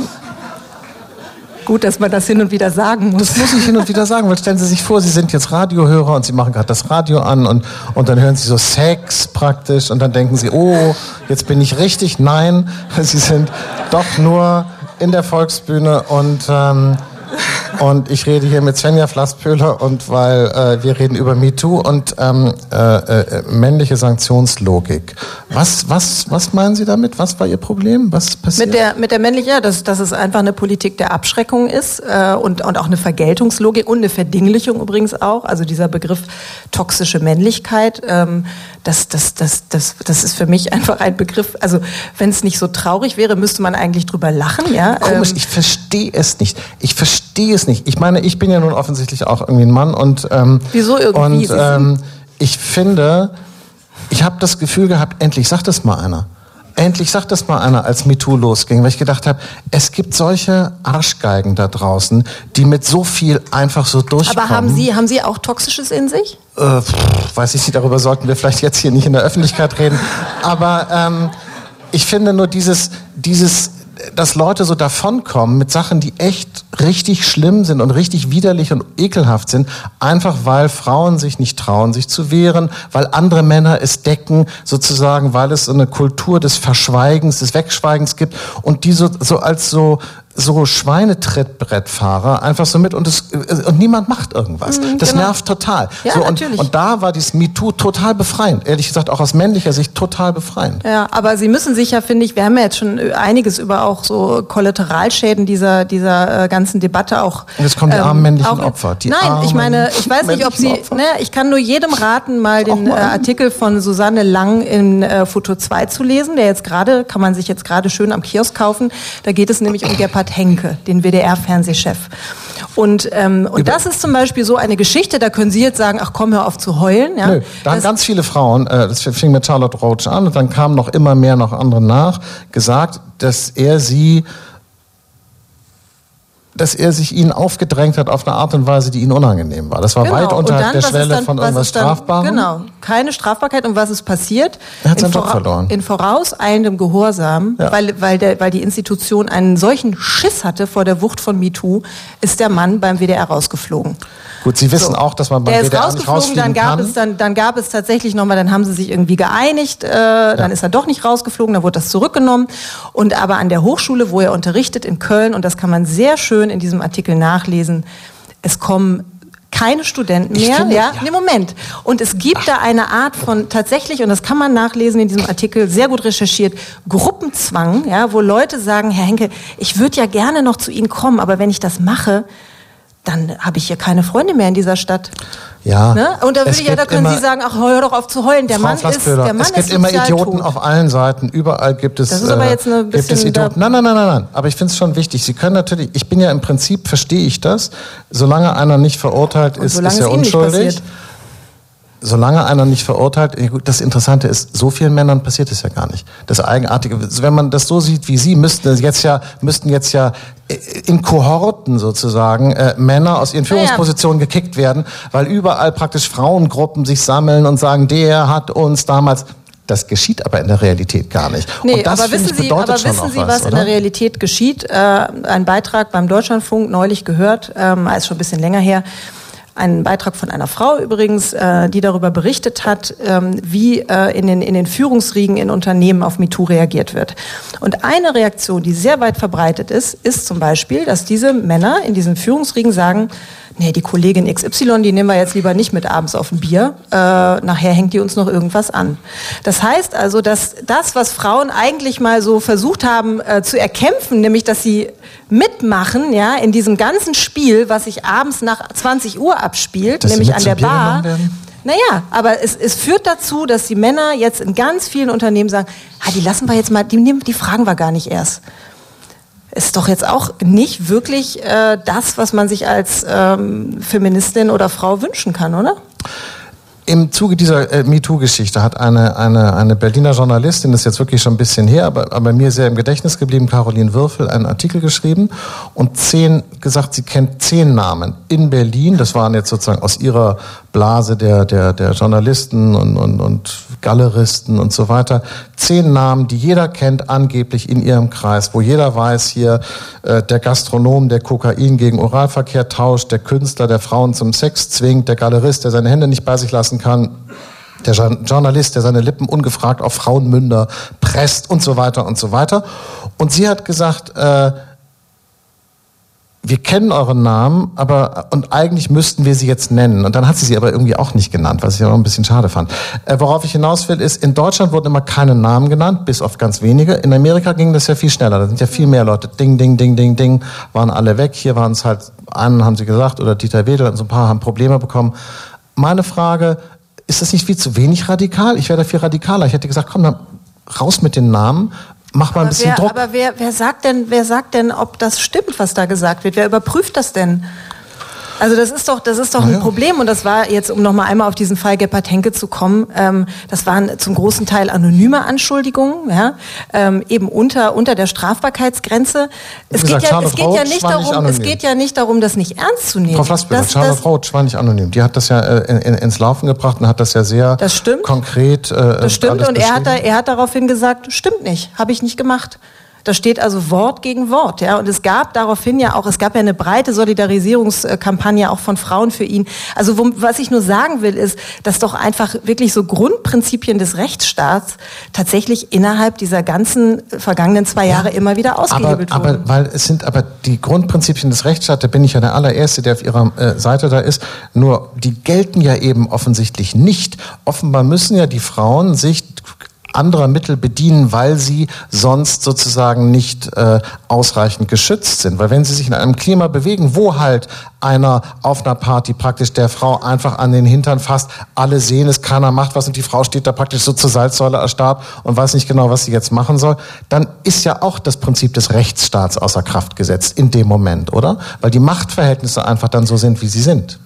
Gut, dass man das hin und wieder sagen muss. Das muss ich hin und wieder sagen, weil stellen Sie sich vor, Sie sind jetzt Radiohörer und Sie machen gerade das Radio an und, und dann hören Sie so Sex praktisch und dann denken Sie, oh, jetzt bin ich richtig. Nein, Sie sind doch nur in der Volksbühne und... Ähm, Und ich rede hier mit Svenja Flasspöhler und weil äh, wir reden über MeToo und ähm, äh, äh, männliche Sanktionslogik. Was, was, was meinen Sie damit? Was war Ihr Problem? Was passiert? Mit der, mit der männlichen, ja, dass, dass es einfach eine Politik der Abschreckung ist äh, und, und auch eine Vergeltungslogik und eine Verdinglichung übrigens auch. Also dieser Begriff toxische Männlichkeit, ähm, das, das, das, das, das ist für mich einfach ein Begriff. Also wenn es nicht so traurig wäre, müsste man eigentlich drüber lachen. Ja? Komisch, ähm, ich verstehe es nicht. Ich verstehe es nicht. Ich meine, ich bin ja nun offensichtlich auch irgendwie ein Mann und ähm, wieso irgendwie? Und ähm, ich finde, ich habe das Gefühl gehabt, endlich sagt das mal einer. Endlich sagt das mal einer, als MeToo losging, weil ich gedacht habe, es gibt solche Arschgeigen da draußen, die mit so viel einfach so durchkommen. Aber haben Sie, haben Sie auch Toxisches in sich? Äh, pff, weiß ich nicht, darüber sollten wir vielleicht jetzt hier nicht in der Öffentlichkeit reden. Aber ähm, ich finde nur dieses, dieses dass Leute so davonkommen mit Sachen, die echt richtig schlimm sind und richtig widerlich und ekelhaft sind, einfach weil Frauen sich nicht trauen, sich zu wehren, weil andere Männer es decken, sozusagen, weil es so eine Kultur des Verschweigens, des Wegschweigens gibt und die so, so als so so Schweinetrittbrettfahrer einfach so mit und es, und niemand macht irgendwas. Mm, das genau. nervt total. Ja, so, und, natürlich. und da war dieses MeToo total befreiend. Ehrlich gesagt, auch aus männlicher Sicht total befreiend. Ja, aber Sie müssen sich ja, finde ich, wir haben ja jetzt schon einiges über auch so Kollateralschäden dieser, dieser äh, ganzen Debatte auch. Und jetzt kommen die ähm, armen männlichen Opfer. Die nein, armen ich meine, ich weiß nicht, ob Sie, ne, ich kann nur jedem raten, mal den äh, Artikel von Susanne Lang in äh, Foto zwei zu lesen, der jetzt gerade, kann man sich jetzt gerade schön am Kiosk kaufen. Da geht es nämlich um Gebhard Henke, den W D R-Fernsehchef. Und, ähm, und das ist zum Beispiel so eine Geschichte, da können Sie jetzt sagen, ach komm, hör auf zu heulen. Ja? Nö, da haben ganz viele Frauen, äh, das fing mit Charlotte Roach an und dann kamen noch immer mehr noch andere nach, gesagt, dass er sie dass er sich ihnen aufgedrängt hat auf eine Art und Weise, die ihnen unangenehm war. Das war genau. weit unterhalb der Schwelle dann, von irgendwas Strafbarem. Genau, keine Strafbarkeit. Und was ist passiert? Er hat seinen Job verloren. In vorauseilendem Gehorsam, ja. weil, weil, der, weil die Institution einen solchen Schiss hatte vor der Wucht von MeToo, ist der Mann beim W D R rausgeflogen. Gut, Sie wissen so. auch, dass man beim der W D R ist nicht rausgeflogen, rausfliegen dann gab kann. Es, dann, dann gab es tatsächlich nochmal, dann haben sie sich irgendwie geeinigt, äh, ja. dann ist er doch nicht rausgeflogen, dann wurde das zurückgenommen. Und aber an der Hochschule, wo er unterrichtet in Köln, und das kann man sehr schön in diesem Artikel nachlesen, es kommen keine Studenten mehr. Finde, ja, ja. Nee, Moment. Und es gibt Ach. da eine Art von tatsächlich, und das kann man nachlesen in diesem Artikel, sehr gut recherchiert, Gruppenzwang, ja, wo Leute sagen, Herr Henke, ich würde ja gerne noch zu Ihnen kommen, aber wenn ich das mache, dann habe ich hier keine Freunde mehr in dieser Stadt. Ja. Ne? Und da, würde ich, ja, da können Sie sagen, ach, hör doch auf zu heulen. Der Frau Mann ist, der Mann es gibt ist immer Idioten tot. auf allen Seiten. Überall gibt es, das ist aber jetzt eine äh, gibt es Idioten. Nein, nein, nein, nein, nein. Aber ich finde es schon wichtig. Sie können natürlich, ich bin ja im Prinzip, verstehe ich das, solange einer nicht verurteilt ist, ist er unschuldig. Solange einer nicht verurteilt, das Interessante ist, so vielen Männern passiert es ja gar nicht. Das Eigenartige, wenn man das so sieht wie Sie, müssten jetzt ja, müssten jetzt ja in Kohorten sozusagen äh, Männer aus ihren Führungspositionen ja. gekickt werden, weil überall praktisch Frauengruppen sich sammeln und sagen, der hat uns damals. Das geschieht aber in der Realität gar nicht. Nee, und das, aber wissen ich, Sie, aber wissen Sie, was, was in der Realität geschieht? Äh, ein Beitrag beim Deutschlandfunk neulich gehört, ähm, ist schon ein bisschen länger her. Ein Beitrag von einer Frau übrigens, äh, die darüber berichtet hat, ähm, wie äh, in den, in den Führungsriegen in Unternehmen auf MeToo reagiert wird. Und eine Reaktion, die sehr weit verbreitet ist, ist zum Beispiel, dass diese Männer in diesen Führungsriegen sagen, nee, die Kollegin X Y, die nehmen wir jetzt lieber nicht mit abends auf ein Bier, äh, nachher hängt die uns noch irgendwas an. Das heißt also, dass das, was Frauen eigentlich mal so versucht haben äh, zu erkämpfen, nämlich, dass sie mitmachen, ja, in diesem ganzen Spiel, was sich abends nach zwanzig Uhr abspielt, dass nämlich an der Bar. Naja, aber es, es führt dazu, dass die Männer jetzt in ganz vielen Unternehmen sagen, ah, die lassen wir jetzt mal, die, die fragen wir gar nicht erst. Ist doch jetzt auch nicht wirklich äh, das, was man sich als ähm, Feministin oder Frau wünschen kann, oder? Im Zuge dieser äh, MeToo-Geschichte hat eine, eine, eine Berliner Journalistin, das ist jetzt wirklich schon ein bisschen her, aber, aber mir sehr im Gedächtnis geblieben, Caroline Würfel, einen Artikel geschrieben und zehn, gesagt, sie kennt zehn Namen in Berlin, das waren jetzt sozusagen aus ihrer Blase der, der, der Journalisten und, und, und Galeristen und so weiter, zehn Namen, die jeder kennt, angeblich in ihrem Kreis, wo jeder weiß, hier äh, der Gastronom, der Kokain gegen Oralverkehr tauscht, der Künstler, der Frauen zum Sex zwingt, der Galerist, der seine Hände nicht bei sich lassen kann, der Journalist, der seine Lippen ungefragt auf Frauenmünder presst und so weiter und so weiter. Und sie hat gesagt, äh, wir kennen euren Namen, aber und eigentlich müssten wir sie jetzt nennen. Und dann hat sie sie aber irgendwie auch nicht genannt, was ich auch ein bisschen schade fand. Äh, worauf ich hinaus will, ist, in Deutschland wurden immer keine Namen genannt, bis auf ganz wenige. In Amerika ging das ja viel schneller. Da sind ja viel mehr Leute. Ding, ding, ding, ding, ding, waren alle weg. Hier waren es halt, einen haben sie gesagt, oder Dieter Wedel, und so ein paar haben Probleme bekommen. Meine Frage, ist das nicht viel zu wenig radikal? Ich wäre da viel radikaler. Ich hätte gesagt, komm, dann raus mit den Namen. Mach mal ein bisschen wer, Druck. Aber wer, wer sagt denn, wer sagt denn, ob das stimmt, was da gesagt wird? Wer überprüft das denn? Also das ist doch, das ist doch ein ja. Problem, und das war jetzt, um noch mal einmal auf diesen Fall Gebhardt-Henke zu kommen, ähm, das waren zum großen Teil anonyme Anschuldigungen, ja, ähm, eben unter unter der Strafbarkeitsgrenze. Es gesagt, geht ja, es geht ja Roach nicht darum, es geht ja nicht darum, das nicht ernst zu nehmen. Frau Flassbühler, Charlotte Roach war nicht anonym. Die hat das ja äh, in, in, ins Laufen gebracht und hat das ja sehr das stimmt. konkret. Äh, das stimmt, und er hat da, er hat daraufhin gesagt, stimmt nicht, habe ich nicht gemacht. Da steht also Wort gegen Wort, ja. Und es gab daraufhin ja auch, es gab ja eine breite Solidarisierungskampagne auch von Frauen für ihn. Also wo, was ich nur sagen will, ist, dass doch einfach wirklich so Grundprinzipien des Rechtsstaats tatsächlich innerhalb dieser ganzen vergangenen zwei Jahre ja, immer wieder ausgehebelt aber, wurden. Aber, weil es sind aber die Grundprinzipien des Rechtsstaats, da bin ich ja der allererste, der auf Ihrer äh, Seite da ist. Nur die gelten ja eben offensichtlich nicht. Offenbar müssen ja die Frauen sich anderer Mittel bedienen, weil sie sonst sozusagen nicht äh, ausreichend geschützt sind. Weil wenn sie sich in einem Klima bewegen, wo halt einer auf einer Party praktisch der Frau einfach an den Hintern fasst, alle sehen es, keiner macht was und die Frau steht da praktisch so zur Salzsäule erstarrt und weiß nicht genau, was sie jetzt machen soll, dann ist ja auch das Prinzip des Rechtsstaats außer Kraft gesetzt in dem Moment, oder? Weil die Machtverhältnisse einfach dann so sind, wie sie sind.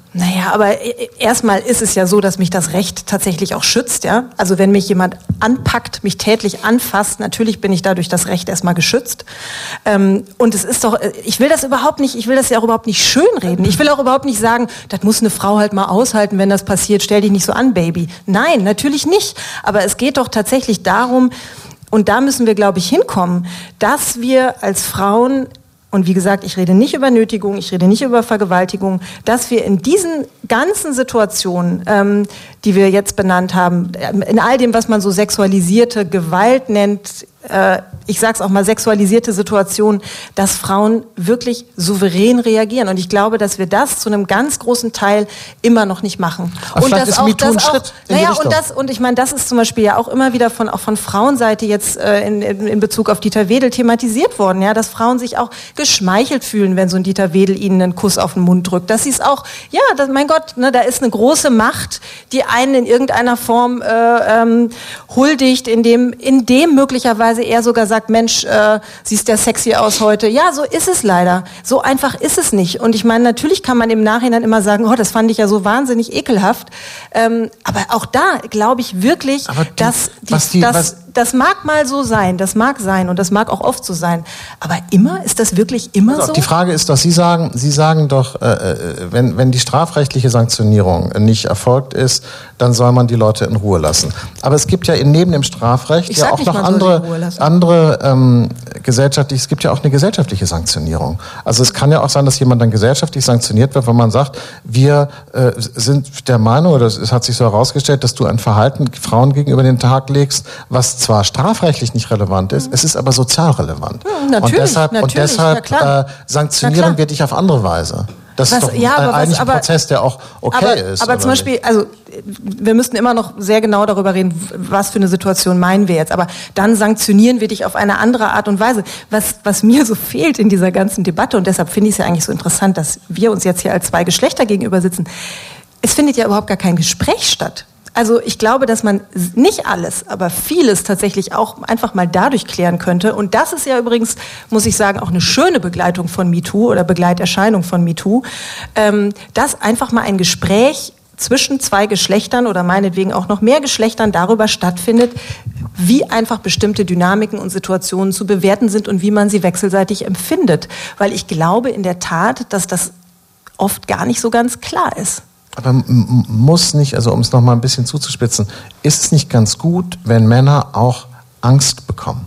Naja, aber erstmal ist es ja so, dass mich das Recht tatsächlich auch schützt, ja. Also wenn mich jemand anpackt, mich tätlich anfasst, natürlich bin ich dadurch das Recht erstmal geschützt. Ähm, und es ist doch, ich will das überhaupt nicht, ich will das ja auch überhaupt nicht schönreden. Ich will auch überhaupt nicht sagen, das muss eine Frau halt mal aushalten, wenn das passiert, stell dich nicht so an, Baby. Nein, natürlich nicht. Aber es geht doch tatsächlich darum, und da müssen wir, glaube ich, hinkommen, dass wir als Frauen, und wie gesagt, ich rede nicht über Nötigung, ich rede nicht über Vergewaltigung, dass wir in diesen ganzen Situationen, ähm, die wir jetzt benannt haben, in all dem, was man so sexualisierte Gewalt nennt, äh, ich sag's auch mal, sexualisierte Situationen, dass Frauen wirklich souverän reagieren. Und ich glaube, dass wir das zu einem ganz großen Teil immer noch nicht machen. Aber und das ist auch, MeToo das ein auch, Schritt in die naja, Richtung. und das, und ich meine, das ist zum Beispiel ja auch immer wieder von, auch von Frauenseite jetzt äh, in, in, in Bezug auf Dieter Wedel thematisiert worden, ja, dass Frauen sich auch geschmeichelt fühlen, wenn so ein Dieter Wedel ihnen einen Kuss auf den Mund drückt. Dass sie es auch, ja, das, mein Gott, ne, da ist eine große Macht, die einen in irgendeiner Form äh, ähm, huldigt, in dem, in dem möglicherweise er sogar sagt, Mensch, äh, siehst ja sexy aus heute. Ja, so ist es leider. So einfach ist es nicht. Und ich meine, natürlich kann man im Nachhinein immer sagen, oh, das fand ich ja so wahnsinnig ekelhaft. Ähm, aber auch da glaube ich wirklich, Aber die, dass die, was die, das, was das mag mal so sein, das mag sein und das mag auch oft so sein. Aber immer, ist das wirklich immer Also so? die Frage ist doch, Sie sagen, Sie sagen doch, äh, wenn, wenn die strafrechtliche Sanktionierung nicht erfolgt ist, dann soll man die Leute in Ruhe lassen. Aber es gibt ja neben dem Strafrecht Ich ja sag auch nicht, noch man soll sie in Ruhe andere, lassen. andere ähm, gesellschaftliche, es gibt ja auch eine gesellschaftliche Sanktionierung. Also es kann ja auch sein, dass jemand dann gesellschaftlich sanktioniert wird, wenn man sagt, wir äh, sind der Meinung, oder es hat sich so herausgestellt, dass du ein Verhalten Frauen gegenüber den Tag legst, was zwar strafrechtlich nicht relevant ist, mhm. es ist aber sozial relevant. Ja, natürlich, und deshalb, natürlich, und deshalb ja, klar. äh, sanktionieren wir dich auf andere Weise. Das Was, ist doch ja, ein, aber eigentlich was, ein aber, Prozess, der auch okay aber, ist. Aber zum Beispiel, nicht? also wir müssten immer noch sehr genau darüber reden, was für eine Situation meinen wir jetzt. Aber dann sanktionieren wir dich auf eine andere Art und Weise. Was, was mir so fehlt in dieser ganzen Debatte, und deshalb finde ich es ja eigentlich so interessant, dass wir uns jetzt hier als zwei Geschlechter gegenüber sitzen, es findet ja überhaupt gar kein Gespräch statt. Also ich glaube, dass man nicht alles, aber vieles tatsächlich auch einfach mal dadurch klären könnte. Und das ist ja übrigens, muss ich sagen, auch eine schöne Begleitung von MeToo oder Begleiterscheinung von MeToo, ähm, dass einfach mal ein Gespräch zwischen zwei Geschlechtern oder meinetwegen auch noch mehr Geschlechtern darüber stattfindet, wie einfach bestimmte Dynamiken und Situationen zu bewerten sind und wie man sie wechselseitig empfindet. Weil ich glaube in der Tat, dass das oft gar nicht so ganz klar ist. Aber m- muss nicht, also um es noch mal ein bisschen zuzuspitzen, ist es nicht ganz gut, wenn Männer auch Angst bekommen?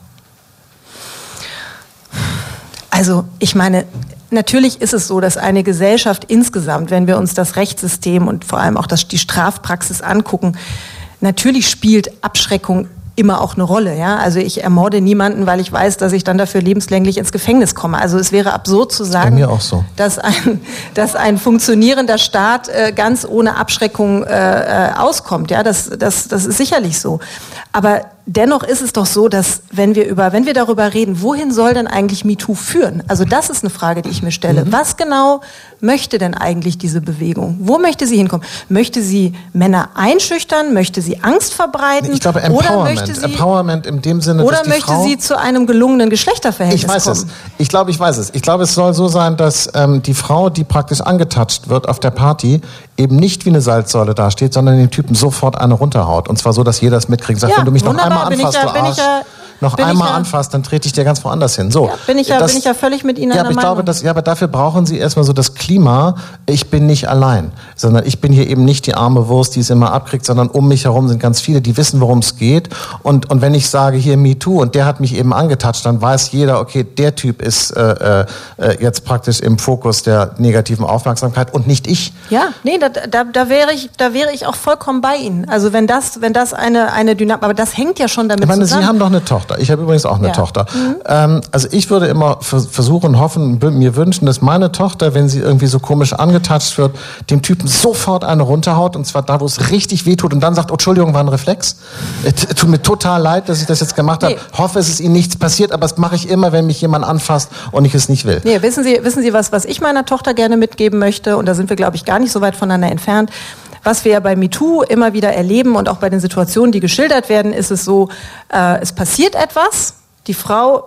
Also ich meine, natürlich ist es so, dass eine Gesellschaft insgesamt, wenn wir uns das Rechtssystem und vor allem auch das, die Strafpraxis angucken, natürlich spielt Abschreckung immer auch eine Rolle, ja. Also ich ermorde niemanden, weil ich weiß, dass ich dann dafür lebenslänglich ins Gefängnis komme. Also es wäre absurd zu sagen, bei mir auch so. dass ein, dass ein funktionierender Staat äh, ganz ohne Abschreckung äh, äh, auskommt, ja. Das, das, das ist sicherlich so. Aber dennoch ist es doch so, dass wenn wir über, wenn wir darüber reden, wohin soll denn eigentlich MeToo führen? Also das ist eine Frage, die ich mir stelle. Mhm. Was genau möchte denn eigentlich diese Bewegung? Wo möchte sie hinkommen? Möchte sie Männer einschüchtern? Möchte sie Angst verbreiten? Ich glaube Oder möchte Empowerment. sie, Empowerment in dem Sinne, oder dass die möchte Frau, sie zu einem gelungenen Geschlechterverhältnis ich weiß kommen? es. Ich glaube, ich weiß es. Ich glaube, es soll so sein, dass ähm, die Frau, die praktisch angetatscht wird auf der Party, eben nicht wie eine Salzsäule dasteht, sondern den Typen sofort eine runterhaut. Und zwar so, dass jeder es mitkriegt. Sagt, Ja, wenn du mich noch wunderbar. einmal Bin ich anfasst, ja- du bin ich Arsch, ja- noch bin ich einmal ja- anfasst, dann trete ich dir ganz woanders hin. So, Ja, bin ich ja, das, bin ich ja völlig mit Ihnen Ja, einer aber ich Meinung. glaube, dass, ja, aber dafür brauchen Sie erstmal so das Klima, ich bin nicht allein, sondern ich bin hier eben nicht die arme Wurst, die es immer abkriegt, sondern um mich herum sind ganz viele, die wissen, worum es geht. Und, und wenn ich sage, hier MeToo und der hat mich eben angetatscht, dann weiß jeder, okay, der Typ ist äh, äh, jetzt praktisch im Fokus der negativen Aufmerksamkeit und nicht ich. Ja, nee, da, da, da wäre ich, da wäre ich auch vollkommen bei Ihnen. Also wenn das, wenn das eine, eine Dynamik, aber das hängt ja schon damit Ich meine, zusammen. Sie haben doch eine Tochter. Ich habe übrigens auch eine Ja. Tochter. Mhm. Ähm, also ich würde immer vers- versuchen, hoffen, b- mir wünschen, dass meine Tochter, wenn sie irgendwie so komisch angetatscht wird, dem Typen sofort eine runterhaut, und zwar da, wo es richtig wehtut, und dann sagt, oh, Entschuldigung, war ein Reflex. Es tut mir total leid, dass ich das jetzt gemacht habe. Nee. Hoffe, es ist Ihnen nichts passiert, aber das mache ich immer, wenn mich jemand anfasst und ich es nicht will. Nee, wissen Sie, wissen Sie was, was ich meiner Tochter gerne mitgeben möchte? Und da sind wir, glaube ich, gar nicht so weit voneinander entfernt. Was wir ja bei MeToo immer wieder erleben und auch bei den Situationen, die geschildert werden, ist es so, äh, es passiert etwas, die Frau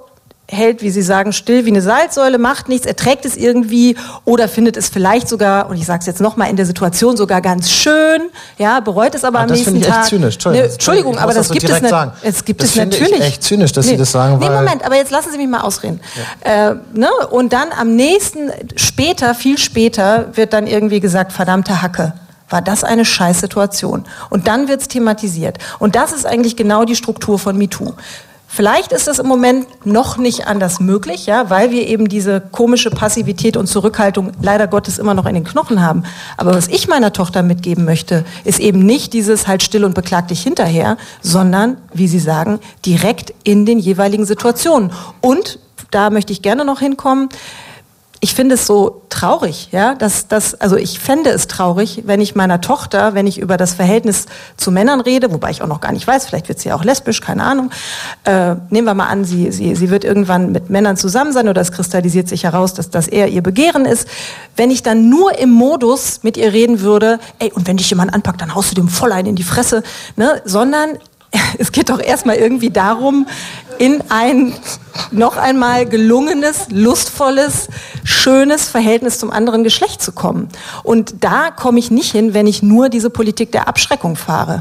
hält, wie Sie sagen, still wie eine Salzsäule, macht nichts, erträgt es irgendwie oder findet es vielleicht sogar, und ich sage es jetzt nochmal, in der Situation sogar ganz schön, ja, bereut es aber ah, am nächsten Tag. Das finde ich echt zynisch. Entschuldigung, ne, Entschuldigung aber das, das gibt es, na, es gibt das es natürlich. Das ist echt zynisch, dass nee, Sie das sagen. Nee, Moment, aber jetzt lassen Sie mich mal ausreden. Ja. Äh, ne? Und dann am nächsten, später, viel später, wird dann irgendwie gesagt, verdammte Hacke. War das eine Scheißsituation? Und dann wird's thematisiert. Und das ist eigentlich genau die Struktur von MeToo. Vielleicht ist es im Moment noch nicht anders möglich, ja, weil wir eben diese komische Passivität und Zurückhaltung leider Gottes immer noch in den Knochen haben. Aber was ich meiner Tochter mitgeben möchte, ist eben nicht dieses halt still und beklag dich hinterher, sondern, wie Sie sagen, direkt in den jeweiligen Situationen. Und da möchte ich gerne noch hinkommen. Ich finde es so traurig, ja, dass das, also ich fände es traurig, wenn ich meiner Tochter, wenn ich über das Verhältnis zu Männern rede, wobei ich auch noch gar nicht weiß, vielleicht wird sie ja auch lesbisch, keine Ahnung. Äh, nehmen wir mal an, sie, sie, sie wird irgendwann mit Männern zusammen sein oder es kristallisiert sich heraus, dass das eher ihr Begehren ist. Wenn ich dann nur im Modus mit ihr reden würde, ey, und wenn dich jemand anpackt, dann haust du dem voll einen in die Fresse, ne, sondern es geht doch erstmal irgendwie darum, in ein noch einmal gelungenes, lustvolles, schönes Verhältnis zum anderen Geschlecht zu kommen. Und da komme ich nicht hin, wenn ich nur diese Politik der Abschreckung fahre.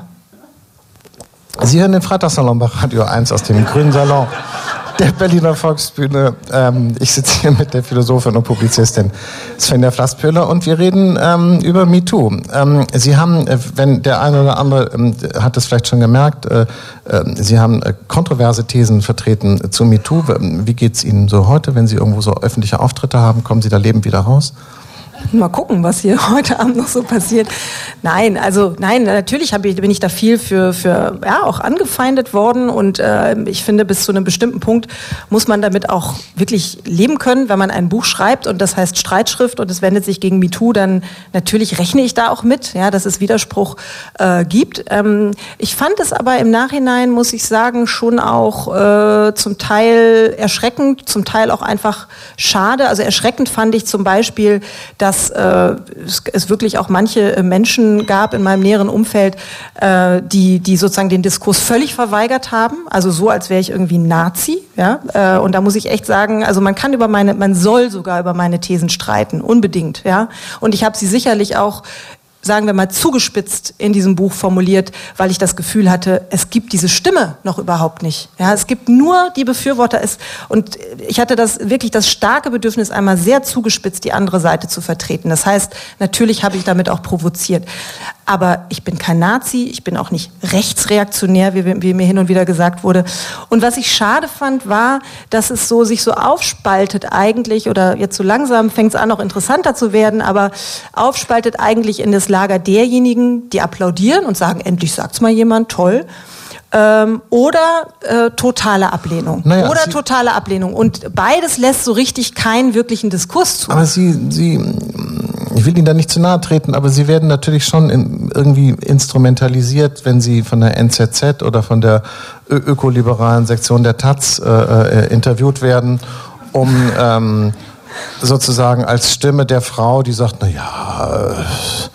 Sie hören den Freitagssalon bei Radio eins aus dem Grünen Salon der Berliner Volksbühne. Ähm, ich sitze hier mit der Philosophin und Publizistin Svenja Flasspöhler und wir reden ähm, über MeToo. Ähm, Sie haben, wenn der eine oder andere ähm, hat es vielleicht schon gemerkt, äh, äh, Sie haben äh, kontroverse Thesen vertreten zu MeToo. Wie geht's Ihnen so heute, wenn Sie irgendwo so öffentliche Auftritte haben? Kommen Sie da lebend wieder raus? Mal gucken, was hier heute Abend noch so passiert. Nein, also nein, natürlich hab ich, bin ich da viel für, für ja, auch angefeindet worden und äh, ich finde, bis zu einem bestimmten Punkt muss man damit auch wirklich leben können, wenn man ein Buch schreibt und das heißt Streitschrift und es wendet sich gegen MeToo, dann natürlich rechne ich da auch mit, ja, dass es Widerspruch äh, gibt. Ähm, ich fand es aber im Nachhinein, muss ich sagen, schon auch äh, zum Teil erschreckend, zum Teil auch einfach schade. Also erschreckend fand ich zum Beispiel, dass äh, es, es wirklich auch manche Menschen gab in meinem näheren Umfeld, äh, die, die sozusagen den Diskurs völlig verweigert haben, also so, als wäre ich irgendwie ein Nazi, ja, äh, und da muss ich echt sagen, also man kann über meine, man soll sogar über meine Thesen streiten, unbedingt, ja, und ich habe sie sicherlich auch, sagen wir mal, zugespitzt in diesem Buch formuliert, weil ich das Gefühl hatte, es gibt diese Stimme noch überhaupt nicht. Ja, es gibt nur die Befürworter. Es, und ich hatte das wirklich das starke Bedürfnis, einmal sehr zugespitzt die andere Seite zu vertreten. Das heißt, natürlich habe ich damit auch provoziert. Aber ich bin kein Nazi, ich bin auch nicht rechtsreaktionär, wie, wie mir hin und wieder gesagt wurde. Und was ich schade fand, war, dass es so sich so aufspaltet eigentlich, oder jetzt so langsam fängt es an, auch interessanter zu werden, aber aufspaltet eigentlich in das Lager derjenigen, die applaudieren und sagen, endlich sagt's mal jemand, toll. Ähm, oder äh, totale Ablehnung. Naja, oder Sie, totale Ablehnung. Und beides lässt so richtig keinen wirklichen Diskurs zu. Aber Sie, Sie, ich will Ihnen da nicht zu nahe treten, aber Sie werden natürlich schon in, irgendwie instrumentalisiert, wenn Sie von der N Z Z oder von der ö- ökoliberalen Sektion der Taz äh, äh, interviewt werden, um ähm, sozusagen als Stimme der Frau, die sagt, na ja, äh,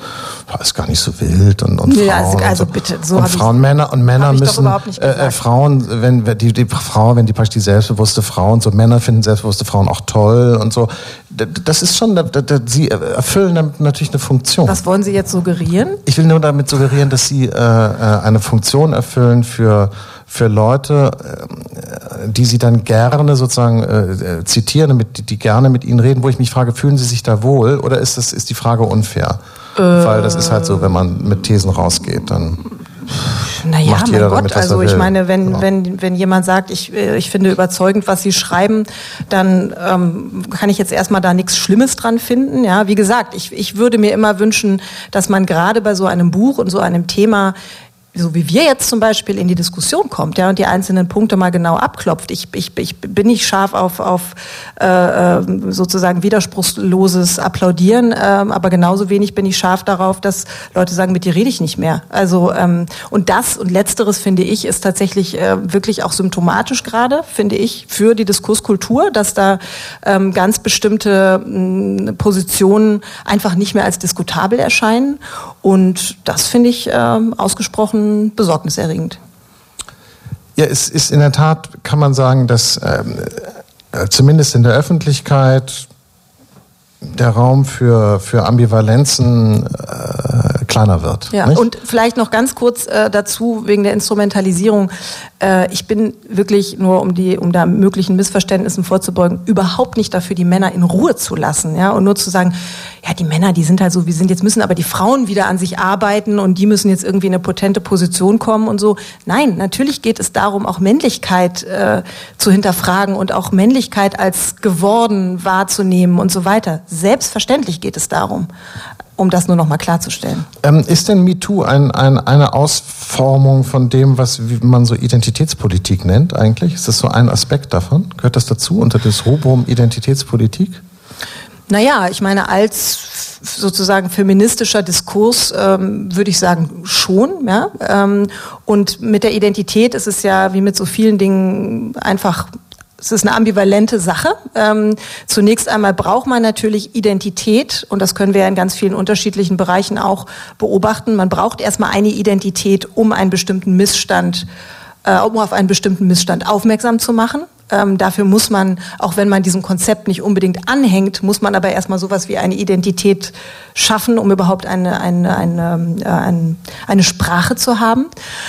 ist gar nicht so wild und, und ja, Frauen also, also und so. bitte, so und Frauen, Männer und Männer müssen äh, Frauen, wenn die, die Frau, wenn die praktisch die selbstbewusste Frau und so Männer finden selbstbewusste Frauen auch toll und so. Das ist schon, sie erfüllen damit natürlich eine Funktion. Was wollen Sie jetzt suggerieren? Ich will nur damit suggerieren, dass sie äh, eine Funktion erfüllen für für Leute, die sie dann gerne sozusagen äh, zitieren, mit, die gerne mit ihnen reden, wo ich mich frage, fühlen sie sich da wohl oder ist das ist die Frage unfair? Äh, Weil das ist halt so, wenn man mit Thesen rausgeht, dann naja, macht jeder mein Gott, damit, was also er ich will. meine, wenn, Genau. wenn, wenn jemand sagt, ich, ich finde überzeugend, was Sie schreiben, dann ähm, kann ich jetzt erstmal da nichts Schlimmes dran finden. Ja, wie gesagt, ich, ich würde mir immer wünschen, dass man gerade bei so einem Buch und so einem Thema, so wie wir jetzt zum Beispiel, in die Diskussion kommt, ja, und die einzelnen Punkte mal genau abklopft. Ich, ich, ich bin nicht scharf auf, auf äh, sozusagen widerspruchsloses Applaudieren, äh, aber genauso wenig bin ich scharf darauf, dass Leute sagen, mit dir rede ich nicht mehr. Also ähm, und das und Letzteres, finde ich, ist tatsächlich äh, wirklich auch symptomatisch gerade, finde ich, für die Diskurskultur, dass da ähm, ganz bestimmte mh, Positionen einfach nicht mehr als diskutabel erscheinen. Und das finde ich ähm, ausgesprochen besorgniserregend. Ja, es ist in der Tat, kann man sagen, dass ähm, äh, zumindest in der Öffentlichkeit der Raum für, für Ambivalenzen äh, kleiner wird. Ja, nicht? Und vielleicht noch ganz kurz äh, dazu, wegen der Instrumentalisierung. Äh, ich bin wirklich, nur um die, um da möglichen Missverständnissen vorzubeugen, überhaupt nicht dafür, die Männer in Ruhe zu lassen. Ja? Und nur zu sagen, ja, die Männer, die sind halt so, wie sind, jetzt müssen aber die Frauen wieder an sich arbeiten und die müssen jetzt irgendwie in eine potente Position kommen und so. Nein, natürlich geht es darum, auch Männlichkeit äh, zu hinterfragen und auch Männlichkeit als geworden wahrzunehmen und so weiter. Selbstverständlich geht es darum, um das nur noch mal klarzustellen. Ähm, ist denn MeToo ein, ein, eine Ausformung von dem, was wie man so Identitätspolitik nennt eigentlich? Ist das so ein Aspekt davon? Gehört das dazu unter das Rubrum Identitätspolitik? Naja, ich meine, als sozusagen feministischer Diskurs ähm, würde ich sagen schon. Ja? Ähm, und mit der Identität ist es ja wie mit so vielen Dingen einfach, es ist eine ambivalente Sache. Ähm, zunächst einmal braucht man natürlich Identität und das können wir ja in ganz vielen unterschiedlichen Bereichen auch beobachten. Man braucht erstmal eine Identität, um einen bestimmten Missstand, äh, um auf einen bestimmten Missstand aufmerksam zu machen. Ähm, dafür muss man, auch wenn man diesem Konzept nicht unbedingt anhängt, muss man aber erstmal sowas wie eine Identität schaffen, um überhaupt eine, eine, eine, äh, eine, eine Sprache zu haben.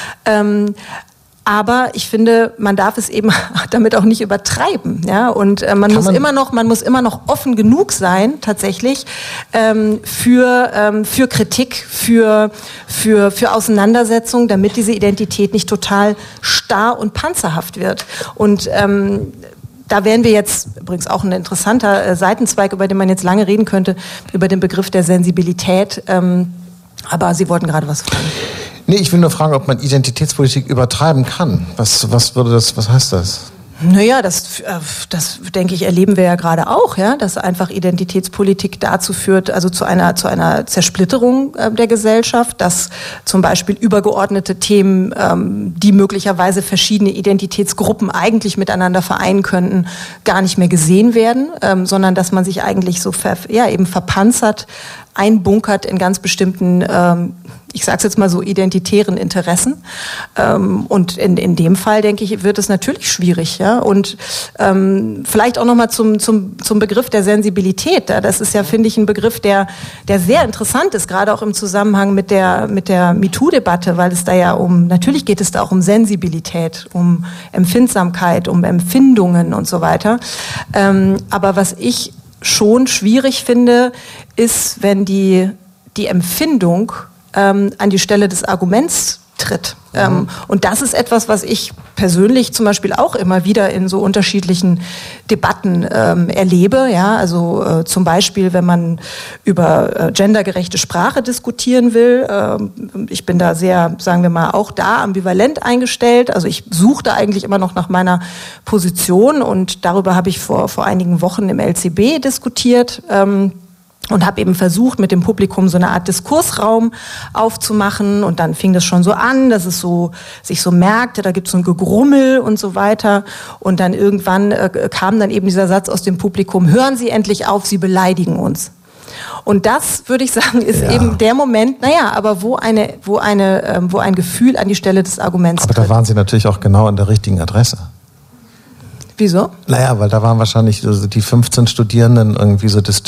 Ähm, Aber ich finde, man darf es eben damit auch nicht übertreiben, ja. Und äh, man Kann muss man immer noch, man muss immer noch offen genug sein, tatsächlich ähm, für ähm, für Kritik, für für für Auseinandersetzung, damit diese Identität nicht total starr und panzerhaft wird. Und ähm, da wären wir jetzt, übrigens auch ein interessanter äh, Seitenzweig, über den man jetzt lange reden könnte, über den Begriff der Sensibilität. Ähm, aber Sie wollten gerade was fragen. Nee, ich will nur fragen, ob man Identitätspolitik übertreiben kann. Was, was würde das, was heißt das? Naja, das, das denke ich, erleben wir ja gerade auch, ja, dass einfach Identitätspolitik dazu führt, also zu einer, zu einer Zersplitterung äh, der Gesellschaft, dass zum Beispiel übergeordnete Themen, ähm, die möglicherweise verschiedene Identitätsgruppen eigentlich miteinander vereinen könnten, gar nicht mehr gesehen werden, ähm, sondern dass man sich eigentlich so ver, ja, eben verpanzert, einbunkert in ganz bestimmten, ähm, ich sage es jetzt mal so, identitären Interessen. Ähm, und in, in dem Fall, denke ich, wird es natürlich schwierig. Ja? Und ähm, vielleicht auch nochmal zum, zum, zum Begriff der Sensibilität. Ja? Das ist ja, finde ich, ein Begriff, der, der sehr interessant ist, gerade auch im Zusammenhang mit der, mit der MeToo-Debatte, weil es da ja um, natürlich geht es da auch um Sensibilität, um Empfindsamkeit, um Empfindungen und so weiter. Ähm, aber was ich schon schwierig finde, ist, wenn die, die Empfindung ähm, an die Stelle des Arguments tritt. Mhm. Ähm, und das ist etwas, was ich persönlich zum Beispiel auch immer wieder in so unterschiedlichen Debatten ähm, erlebe. Ja, also äh, zum Beispiel, wenn man über äh, gendergerechte Sprache diskutieren will. Ähm, ich bin da sehr, sagen wir mal, auch da ambivalent eingestellt. Also ich suche da eigentlich immer noch nach meiner Position und darüber habe ich vor, vor einigen Wochen im L C B diskutiert. Ähm, Und habe eben versucht, mit dem Publikum so eine Art Diskursraum aufzumachen. Und dann fing das schon so an, dass es so sich so merkte, da gibt es so ein Gegrummel und so weiter. Und dann irgendwann äh, kam dann eben dieser Satz aus dem Publikum: Hören Sie endlich auf, Sie beleidigen uns. Und das, würde ich sagen, ist ja eben der Moment, naja, aber wo eine, wo eine, äh, wo ein Gefühl an die Stelle des Arguments Aber tritt. da waren Sie natürlich auch genau an der richtigen Adresse. Wieso? Naja, weil da waren wahrscheinlich so die fünfzehn Studierenden irgendwie so des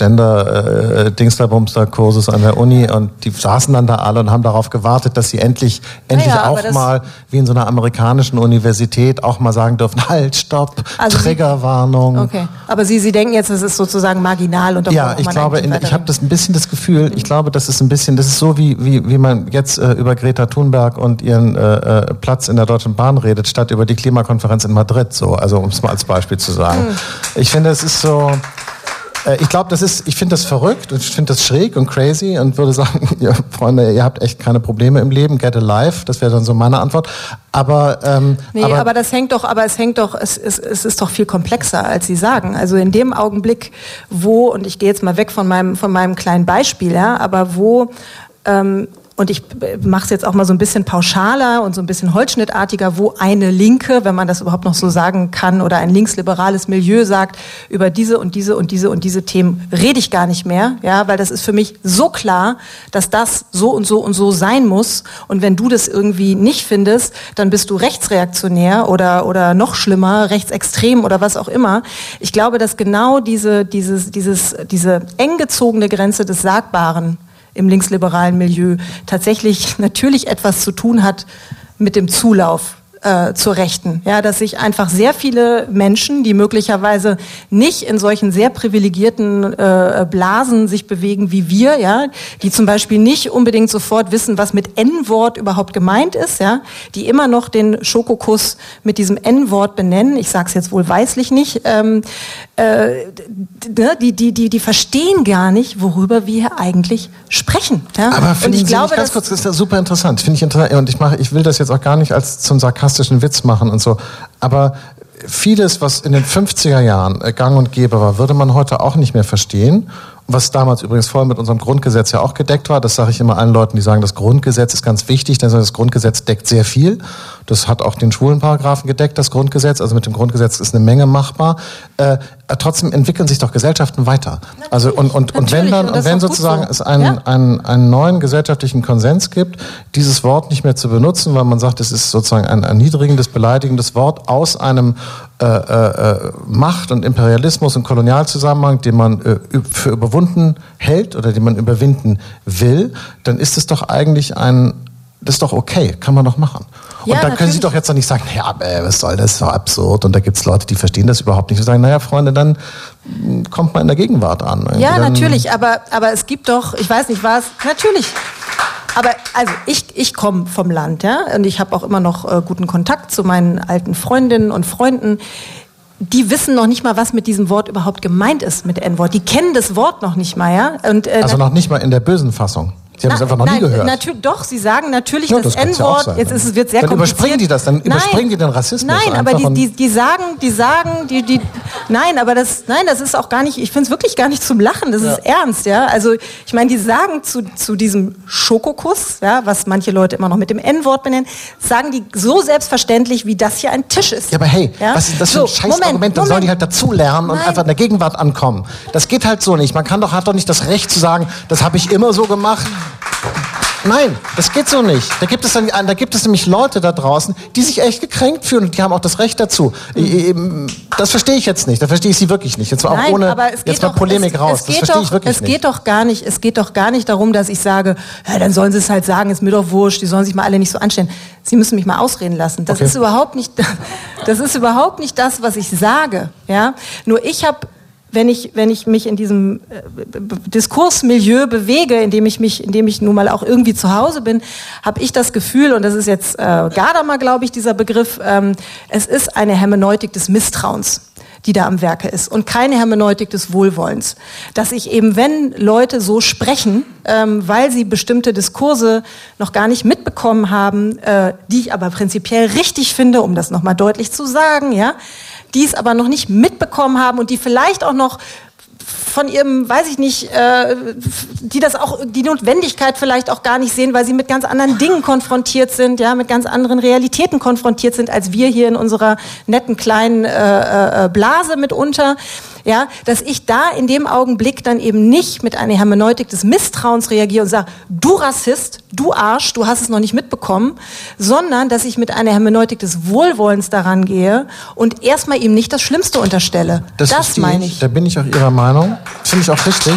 Gender-Dingsterbumster-Kurses an der Uni und die saßen dann da alle und haben darauf gewartet, dass sie endlich, endlich naja, auch mal, wie in so einer amerikanischen Universität, auch mal sagen dürfen: Halt, stopp, also Triggerwarnung. Okay, aber Sie, Sie denken jetzt, das ist sozusagen marginal und ja, ich glaube, in, ich habe das ein bisschen das Gefühl, ich glaube, das ist ein bisschen, das ist so wie wie, wie man jetzt äh, über Greta Thunberg und ihren äh, Platz in der Deutschen Bahn redet, statt über die Klimakonferenz in Madrid. So, also um es mal als Beispiel zu sagen. Hm. Ich finde, es ist so. Äh, ich glaube, das ist. Ich finde das verrückt und ich finde das schräg und crazy und würde sagen, ja, Freunde, ihr habt echt keine Probleme im Leben. Get a life. Das wäre dann so meine Antwort. Aber ähm, nee, aber, aber das hängt doch. Aber es hängt doch. Es, es, es ist doch viel komplexer, als Sie sagen. Also in dem Augenblick, wo, und ich gehe jetzt mal weg von meinem von meinem kleinen Beispiel, ja, aber wo ähm, und ich mache es jetzt auch mal so ein bisschen pauschaler und so ein bisschen holzschnittartiger, wo eine Linke, wenn man das überhaupt noch so sagen kann, oder ein linksliberales Milieu sagt, über diese und diese und diese und diese Themen rede ich gar nicht mehr, ja, weil das ist für mich so klar, dass das so und so und so sein muss, und wenn du das irgendwie nicht findest, dann bist du rechtsreaktionär oder oder noch schlimmer, rechtsextrem oder was auch immer. Ich glaube, dass genau diese dieses dieses diese eng gezogene Grenze des Sagbaren im linksliberalen Milieu tatsächlich natürlich etwas zu tun hat mit dem Zulauf äh, zur Rechten. Ja, dass sich einfach sehr viele Menschen, die möglicherweise nicht in solchen sehr privilegierten äh, Blasen sich bewegen wie wir, ja, die zum Beispiel nicht unbedingt sofort wissen, was mit N-Wort überhaupt gemeint ist, ja, die immer noch den Schokokuss mit diesem N-Wort benennen. Ich sage es jetzt wohlweislich nicht. Ähm, äh, die, die, die, die verstehen gar nicht, worüber wir hier eigentlich sprechen. Ja? Aber finde ich, glaube, ganz kurz, das ist ja super interessant. Finde ich interessant. Und ich mache, ich will das jetzt auch gar nicht als zum sarkastischen Witz machen und so. Aber vieles, was in den fünfziger Jahren gang und gäbe war, würde man heute auch nicht mehr verstehen. Was damals übrigens voll mit unserem Grundgesetz ja auch gedeckt war. Das sage ich immer allen Leuten, die sagen, das Grundgesetz ist ganz wichtig. Denn das Grundgesetz deckt sehr viel. Das hat auch den Schwulenparagraphen gedeckt, das Grundgesetz. Also mit dem Grundgesetz ist eine Menge machbar. Äh, trotzdem entwickeln sich doch Gesellschaften weiter. Natürlich, also und und und wenn dann und wenn sozusagen so. es einen ja? einen einen neuen gesellschaftlichen Konsens gibt, dieses Wort nicht mehr zu benutzen, weil man sagt, es ist sozusagen ein erniedrigendes, beleidigendes Wort aus einem äh, äh, Macht- und Imperialismus- und Kolonialzusammenhang, den man äh, für überwunden hält oder den man überwinden will, dann ist es doch eigentlich ein, das ist doch okay, kann man doch machen. Ja, und dann können Sie doch jetzt doch nicht sagen, naja, was soll das, so absurd. Und da gibt es Leute, die verstehen das überhaupt nicht. Und sagen, naja, Freunde, dann kommt man in der Gegenwart an. Irgendwie ja, dann natürlich, aber, aber es gibt doch, ich weiß nicht was, natürlich. Aber also ich, ich komme vom Land, ja, und ich habe auch immer noch äh, guten Kontakt zu meinen alten Freundinnen und Freunden. Die wissen noch nicht mal, was mit diesem Wort überhaupt gemeint ist, mit N-Wort. Die kennen das Wort noch nicht mal, ja. Und, äh, also noch nicht mal in der bösen Fassung. Sie haben es einfach noch nein, nie gehört. Natürlich, doch, Sie sagen natürlich ja, das, das N-Wort. Ja jetzt ist es wird sehr dann kompliziert. Überspringen die das, dann nein, überspringen die den Rassismus. Nein, aber die, die, die sagen, die sagen, die, die, nein, aber das, nein, das ist auch gar nicht. Ich finde es wirklich gar nicht zum Lachen. Das ja. ist ernst, ja. Also ich meine, die sagen zu zu diesem Schokokuss, ja, was manche Leute immer noch mit dem N-Wort benennen, sagen die so selbstverständlich, wie das hier ein Tisch ist. Ja, aber hey, ja? was ist das für ein so, Scheißargument? Dann sollen die halt dazulernen und Nein. einfach in der Gegenwart ankommen. Das geht halt so nicht. Man kann doch hat doch nicht das Recht zu sagen, das habe ich immer so gemacht. Nein, das geht so nicht. Da gibt es dann, da gibt es nämlich Leute da draußen, die sich echt gekränkt fühlen und die haben auch das Recht dazu. Mhm. Das verstehe ich jetzt nicht. Da verstehe ich sie wirklich nicht. Jetzt auch Nein, ohne aber es geht jetzt mal doch, Polemik es, raus. Es das geht verstehe doch, ich wirklich es nicht. geht doch gar nicht. Es geht doch gar nicht darum, dass ich sage, ja, dann sollen sie es halt sagen. Ist mir doch wurscht. Die sollen sich mal alle nicht so anstellen. Sie müssen mich mal ausreden lassen. Das okay. ist überhaupt nicht. Das ist überhaupt nicht das, was ich sage. Ja, nur ich habe. Wenn ich, wenn ich mich in diesem äh, Diskursmilieu bewege, in dem ich mich, in dem ich nun mal auch irgendwie zu Hause bin, habe ich das Gefühl, und das ist jetzt äh, Gadamer, glaube ich, dieser Begriff, ähm, es ist eine Hermeneutik des Misstrauens, die da am Werke ist und keine Hermeneutik des Wohlwollens. Dass ich eben, wenn Leute so sprechen, ähm, weil sie bestimmte Diskurse noch gar nicht mitbekommen haben, äh, die ich aber prinzipiell richtig finde, um das nochmal deutlich zu sagen, ja, die es aber noch nicht mitbekommen haben und die vielleicht auch noch von ihrem, weiß ich nicht, äh, die das auch, die Notwendigkeit vielleicht auch gar nicht sehen, weil sie mit ganz anderen Dingen konfrontiert sind, ja, mit ganz anderen Realitäten konfrontiert sind, als wir hier in unserer netten kleinen äh, äh, Blase mitunter. Ja, dass ich da in dem Augenblick dann eben nicht mit einer Hermeneutik des Misstrauens reagiere und sage, du Rassist, du Arsch, du hast es noch nicht mitbekommen, sondern dass ich mit einer Hermeneutik des Wohlwollens daran gehe und erstmal ihm nicht das Schlimmste unterstelle. Das, das meine ich. Da bin ich auch Ihrer Meinung. Finde ich auch richtig.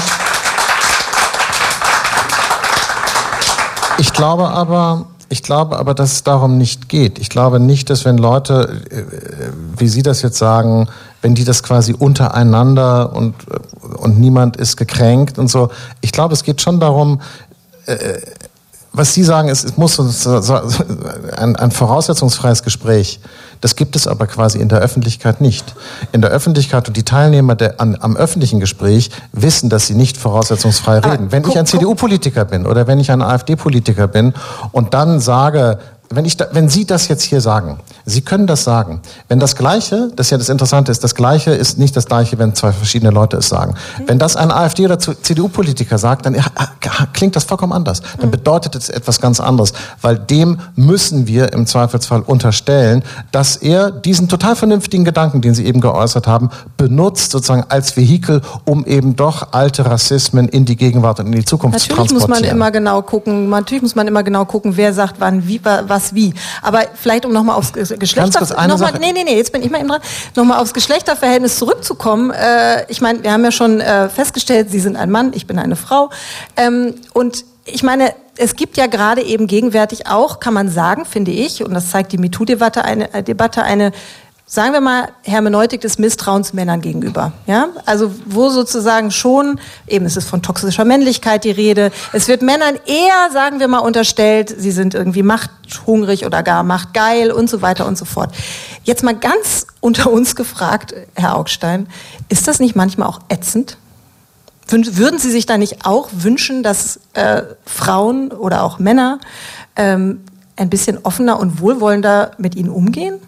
Ich glaube aber, ich glaube aber, dass es darum nicht geht. Ich glaube nicht, dass wenn Leute, wie Sie das jetzt sagen, wenn die das quasi untereinander und, und niemand ist gekränkt und so. Ich glaube, es geht schon darum, äh, was Sie sagen, ist, es muss ein, ein voraussetzungsfreies Gespräch. Das gibt es aber quasi in der Öffentlichkeit nicht. In der Öffentlichkeit und die Teilnehmer der, an, am öffentlichen Gespräch wissen, dass sie nicht voraussetzungsfrei reden. Aber wenn guck, ich ein C D U-Politiker bin oder wenn ich ein AfD-Politiker bin und dann sage, wenn ich da, wenn Sie das jetzt hier sagen, Sie können das sagen. Wenn das Gleiche, das ist ja das Interessante ist, das Gleiche ist nicht das Gleiche, wenn zwei verschiedene Leute es sagen. Mhm. Wenn das ein AfD- oder C D U-Politiker sagt, dann ja, klingt das vollkommen anders. Dann bedeutet es etwas ganz anderes. Weil dem müssen wir im Zweifelsfall unterstellen, dass er diesen total vernünftigen Gedanken, den Sie eben geäußert haben, benutzt sozusagen als Vehikel, um eben doch alte Rassismen in die Gegenwart und in die Zukunft natürlich zu transportieren. Natürlich muss man immer genau gucken, natürlich muss man immer genau gucken, wer sagt wann, wie, was, wie. Aber vielleicht, um nochmal aufs Geschlechter... Noch mal, nee, nee, nee, jetzt bin ich mal eben dran. Nochmal aufs Geschlechterverhältnis zurückzukommen. Äh, ich meine, wir haben ja schon äh, festgestellt, Sie sind ein Mann, ich bin eine Frau. Ähm, und ich meine, es gibt ja gerade eben gegenwärtig auch, kann man sagen, finde ich, und das zeigt die MeToo-Debatte, eine, äh, Debatte, eine... sagen wir mal, Hermeneutik des Misstrauens Männern gegenüber. Ja? Also wo sozusagen schon, eben es ist von toxischer Männlichkeit die Rede, es wird Männern eher, sagen wir mal, unterstellt, sie sind irgendwie machthungrig oder gar machtgeil und so weiter und so fort. Jetzt mal ganz unter uns gefragt, Herr Augstein, ist das nicht manchmal auch ätzend? Würden Sie sich da nicht auch wünschen, dass äh, Frauen oder auch Männer ähm, ein bisschen offener und wohlwollender mit Ihnen umgehen?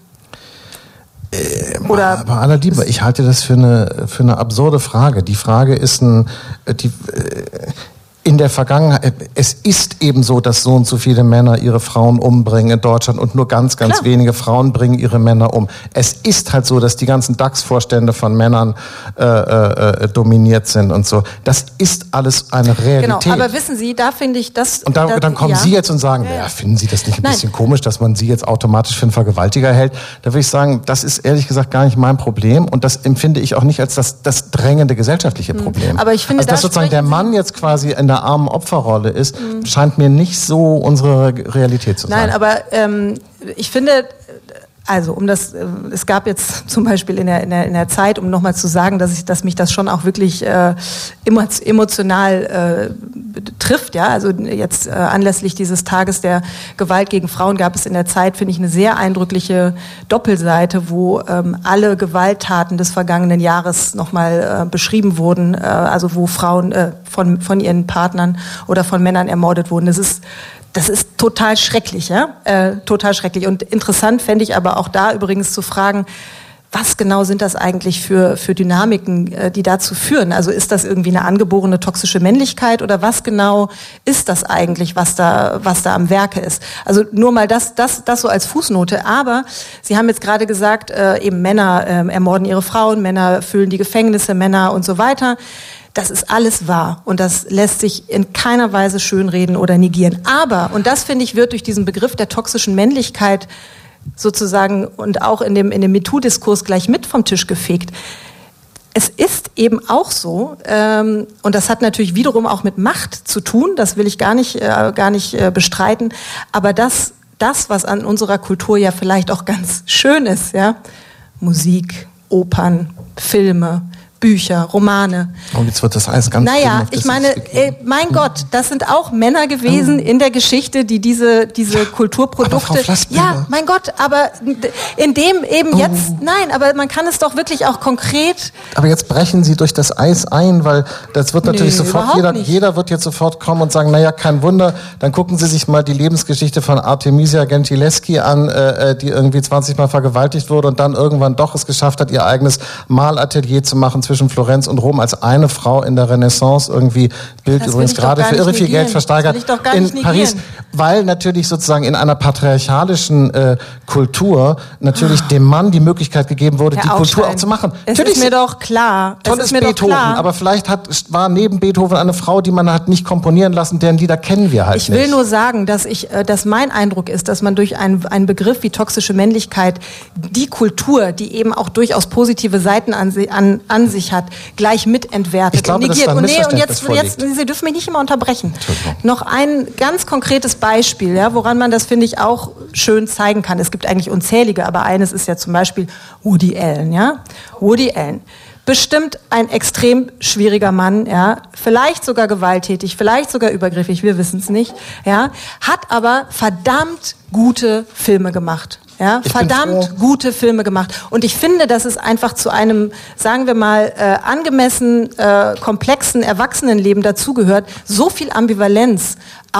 Äh, Oder aber aller Liebe, ich halte das für eine für eine absurde Frage. Die Frage ist ein, die, äh, in der Vergangenheit, es ist eben so, dass so und so viele Männer ihre Frauen umbringen in Deutschland und nur ganz, ganz Klar. wenige Frauen bringen ihre Männer um. Es ist halt so, dass die ganzen DAX-Vorstände von Männern äh, äh, dominiert sind und so. Das ist alles eine Realität. Genau, aber wissen Sie, da finde ich das... Und da, das, dann kommen ja. Sie jetzt und sagen, ja, ja, finden Sie das nicht ein Nein. bisschen komisch, dass man Sie jetzt automatisch für einen Vergewaltiger hält? Da würde ich sagen, das ist ehrlich gesagt gar nicht mein Problem und das empfinde ich auch nicht als das, das drängende gesellschaftliche Problem. Aber ich finde, also, dass da sozusagen der Mann jetzt quasi in der armen Opferrolle ist, mhm. scheint mir nicht so unsere Realität zu sein. Nein, aber ähm, ich finde, also um das, es gab jetzt zum Beispiel in der, in der, in der Zeit, um nochmal zu sagen, dass ich, dass mich das schon auch wirklich äh, emotional äh, trifft, ja, also jetzt äh, anlässlich dieses Tages der Gewalt gegen Frauen gab es in der Zeit, finde ich, eine sehr eindrückliche Doppelseite, wo ähm, alle Gewalttaten des vergangenen Jahres nochmal äh, beschrieben wurden, äh, also wo Frauen äh, von, von ihren Partnern oder von Männern ermordet wurden. Das ist Das ist total schrecklich, ja, äh, total schrecklich. Und interessant fände ich aber auch da übrigens zu fragen, was genau sind das eigentlich für, für Dynamiken, äh, die dazu führen? Also ist das irgendwie eine angeborene toxische Männlichkeit oder was genau ist das eigentlich, was da, was da am Werke ist? Also nur mal das, das, das so als Fußnote. Aber Sie haben jetzt gerade gesagt, äh, eben Männer äh, ermorden ihre Frauen, Männer füllen die Gefängnisse, Männer und so weiter. Das ist alles wahr und das lässt sich in keiner Weise schönreden oder negieren. Aber, und das finde ich, wird durch diesen Begriff der toxischen Männlichkeit sozusagen und auch in dem, in dem MeToo-Diskurs gleich mit vom Tisch gefegt. Es ist eben auch so, ähm, und das hat natürlich wiederum auch mit Macht zu tun, das will ich gar nicht, äh, gar nicht äh, bestreiten, aber das, das, was an unserer Kultur ja vielleicht auch ganz schön ist, ja, Musik, Opern, Filme, Bücher, Romane. Und jetzt wird das alles ganz... Naja, ich meine, äh, mein Gott, das sind auch Männer gewesen in der Geschichte, die diese, diese Kulturprodukte... Aber ja, mein Gott, aber in dem eben oh. jetzt... Nein, aber man kann es doch wirklich auch konkret... Aber jetzt brechen Sie durch das Eis ein, weil das wird natürlich nee, sofort... Jeder, jeder wird jetzt sofort kommen und sagen, naja, kein Wunder, dann gucken Sie sich mal die Lebensgeschichte von Artemisia Gentileschi an, äh, die irgendwie zwanzig Mal vergewaltigt wurde und dann irgendwann doch es geschafft hat, ihr eigenes Malatelier zu machen zwischen Florenz und Rom als eine Frau in der Renaissance, irgendwie Bild das übrigens gerade für irre viel Geld versteigert in Paris, weil natürlich sozusagen in einer patriarchalischen äh, Kultur natürlich dem Mann die Möglichkeit gegeben wurde, Herr die Augstein, Kultur auch zu machen. Es natürlich ist mir doch klar. Toll ist Beethoven, aber vielleicht hat, war neben Beethoven eine Frau, die man hat nicht komponieren lassen, deren Lieder kennen wir halt ich nicht. Ich will nur sagen, dass ich, dass mein Eindruck ist, dass man durch einen, einen Begriff wie toxische Männlichkeit die Kultur, die eben auch durchaus positive Seiten an, an, an sich hat, gleich mitentwertet ich glaube, und negiert. Dass da ein und, nee, und jetzt, vorliegt. jetzt, Sie dürfen mich nicht immer unterbrechen. Noch ein ganz konkretes Beispiel, ja, woran man das, finde ich, auch schön zeigen kann. Es gibt eigentlich unzählige, aber eines ist ja zum Beispiel Woody Allen, ja. Woody Allen. Bestimmt ein extrem schwieriger Mann, ja, vielleicht sogar gewalttätig, vielleicht sogar übergriffig, wir wissen es nicht, ja, hat aber verdammt gute Filme gemacht. Ja, ich verdammt gute Filme gemacht. Und ich finde, dass es einfach zu einem, sagen wir mal, äh, angemessen, äh, komplexen Erwachsenenleben dazugehört, so viel Ambivalenz auch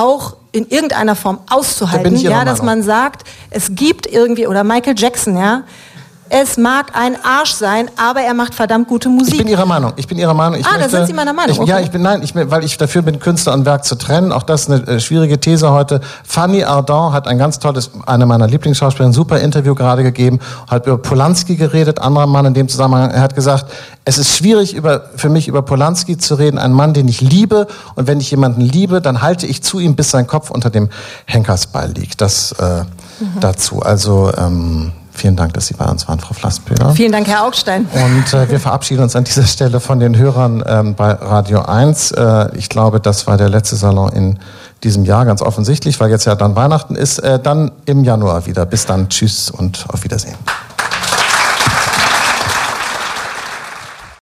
in irgendeiner Form auszuhalten, Da bin ich Ihrer ja, dass Meinung. man sagt, es gibt irgendwie, oder Michael Jackson, ja, es mag ein Arsch sein, aber er macht verdammt gute Musik. Ich bin Ihrer Meinung. Ich bin Ihrer Meinung. Ich Ah, da möchte, sind Sie meiner Meinung, Ich, ja, okay. ich bin nein, ich bin, weil ich dafür bin, Künstler und Werk zu trennen. Auch das ist eine äh, schwierige These heute. Fanny Ardant hat ein ganz tolles, eine meiner Lieblingsschauspieler, ein super Interview gerade gegeben, hat über Polanski geredet. Anderer Mann in dem Zusammenhang. Er hat gesagt, es ist schwierig über, für mich über Polanski zu reden. Ein Mann, den ich liebe. Und wenn ich jemanden liebe, dann halte ich zu ihm, bis sein Kopf unter dem Henkersbeil liegt. Das äh, mhm. dazu. Also ähm, vielen Dank, dass Sie bei uns waren, Frau Flassböhler. Vielen Dank, Herr Augstein. Und äh, wir verabschieden uns an dieser Stelle von den Hörern ähm, bei Radio eins. Äh, ich glaube, das war der letzte Salon in diesem Jahr, ganz offensichtlich, weil jetzt ja dann Weihnachten ist. Äh, dann im Januar wieder. Bis dann, tschüss und auf Wiedersehen.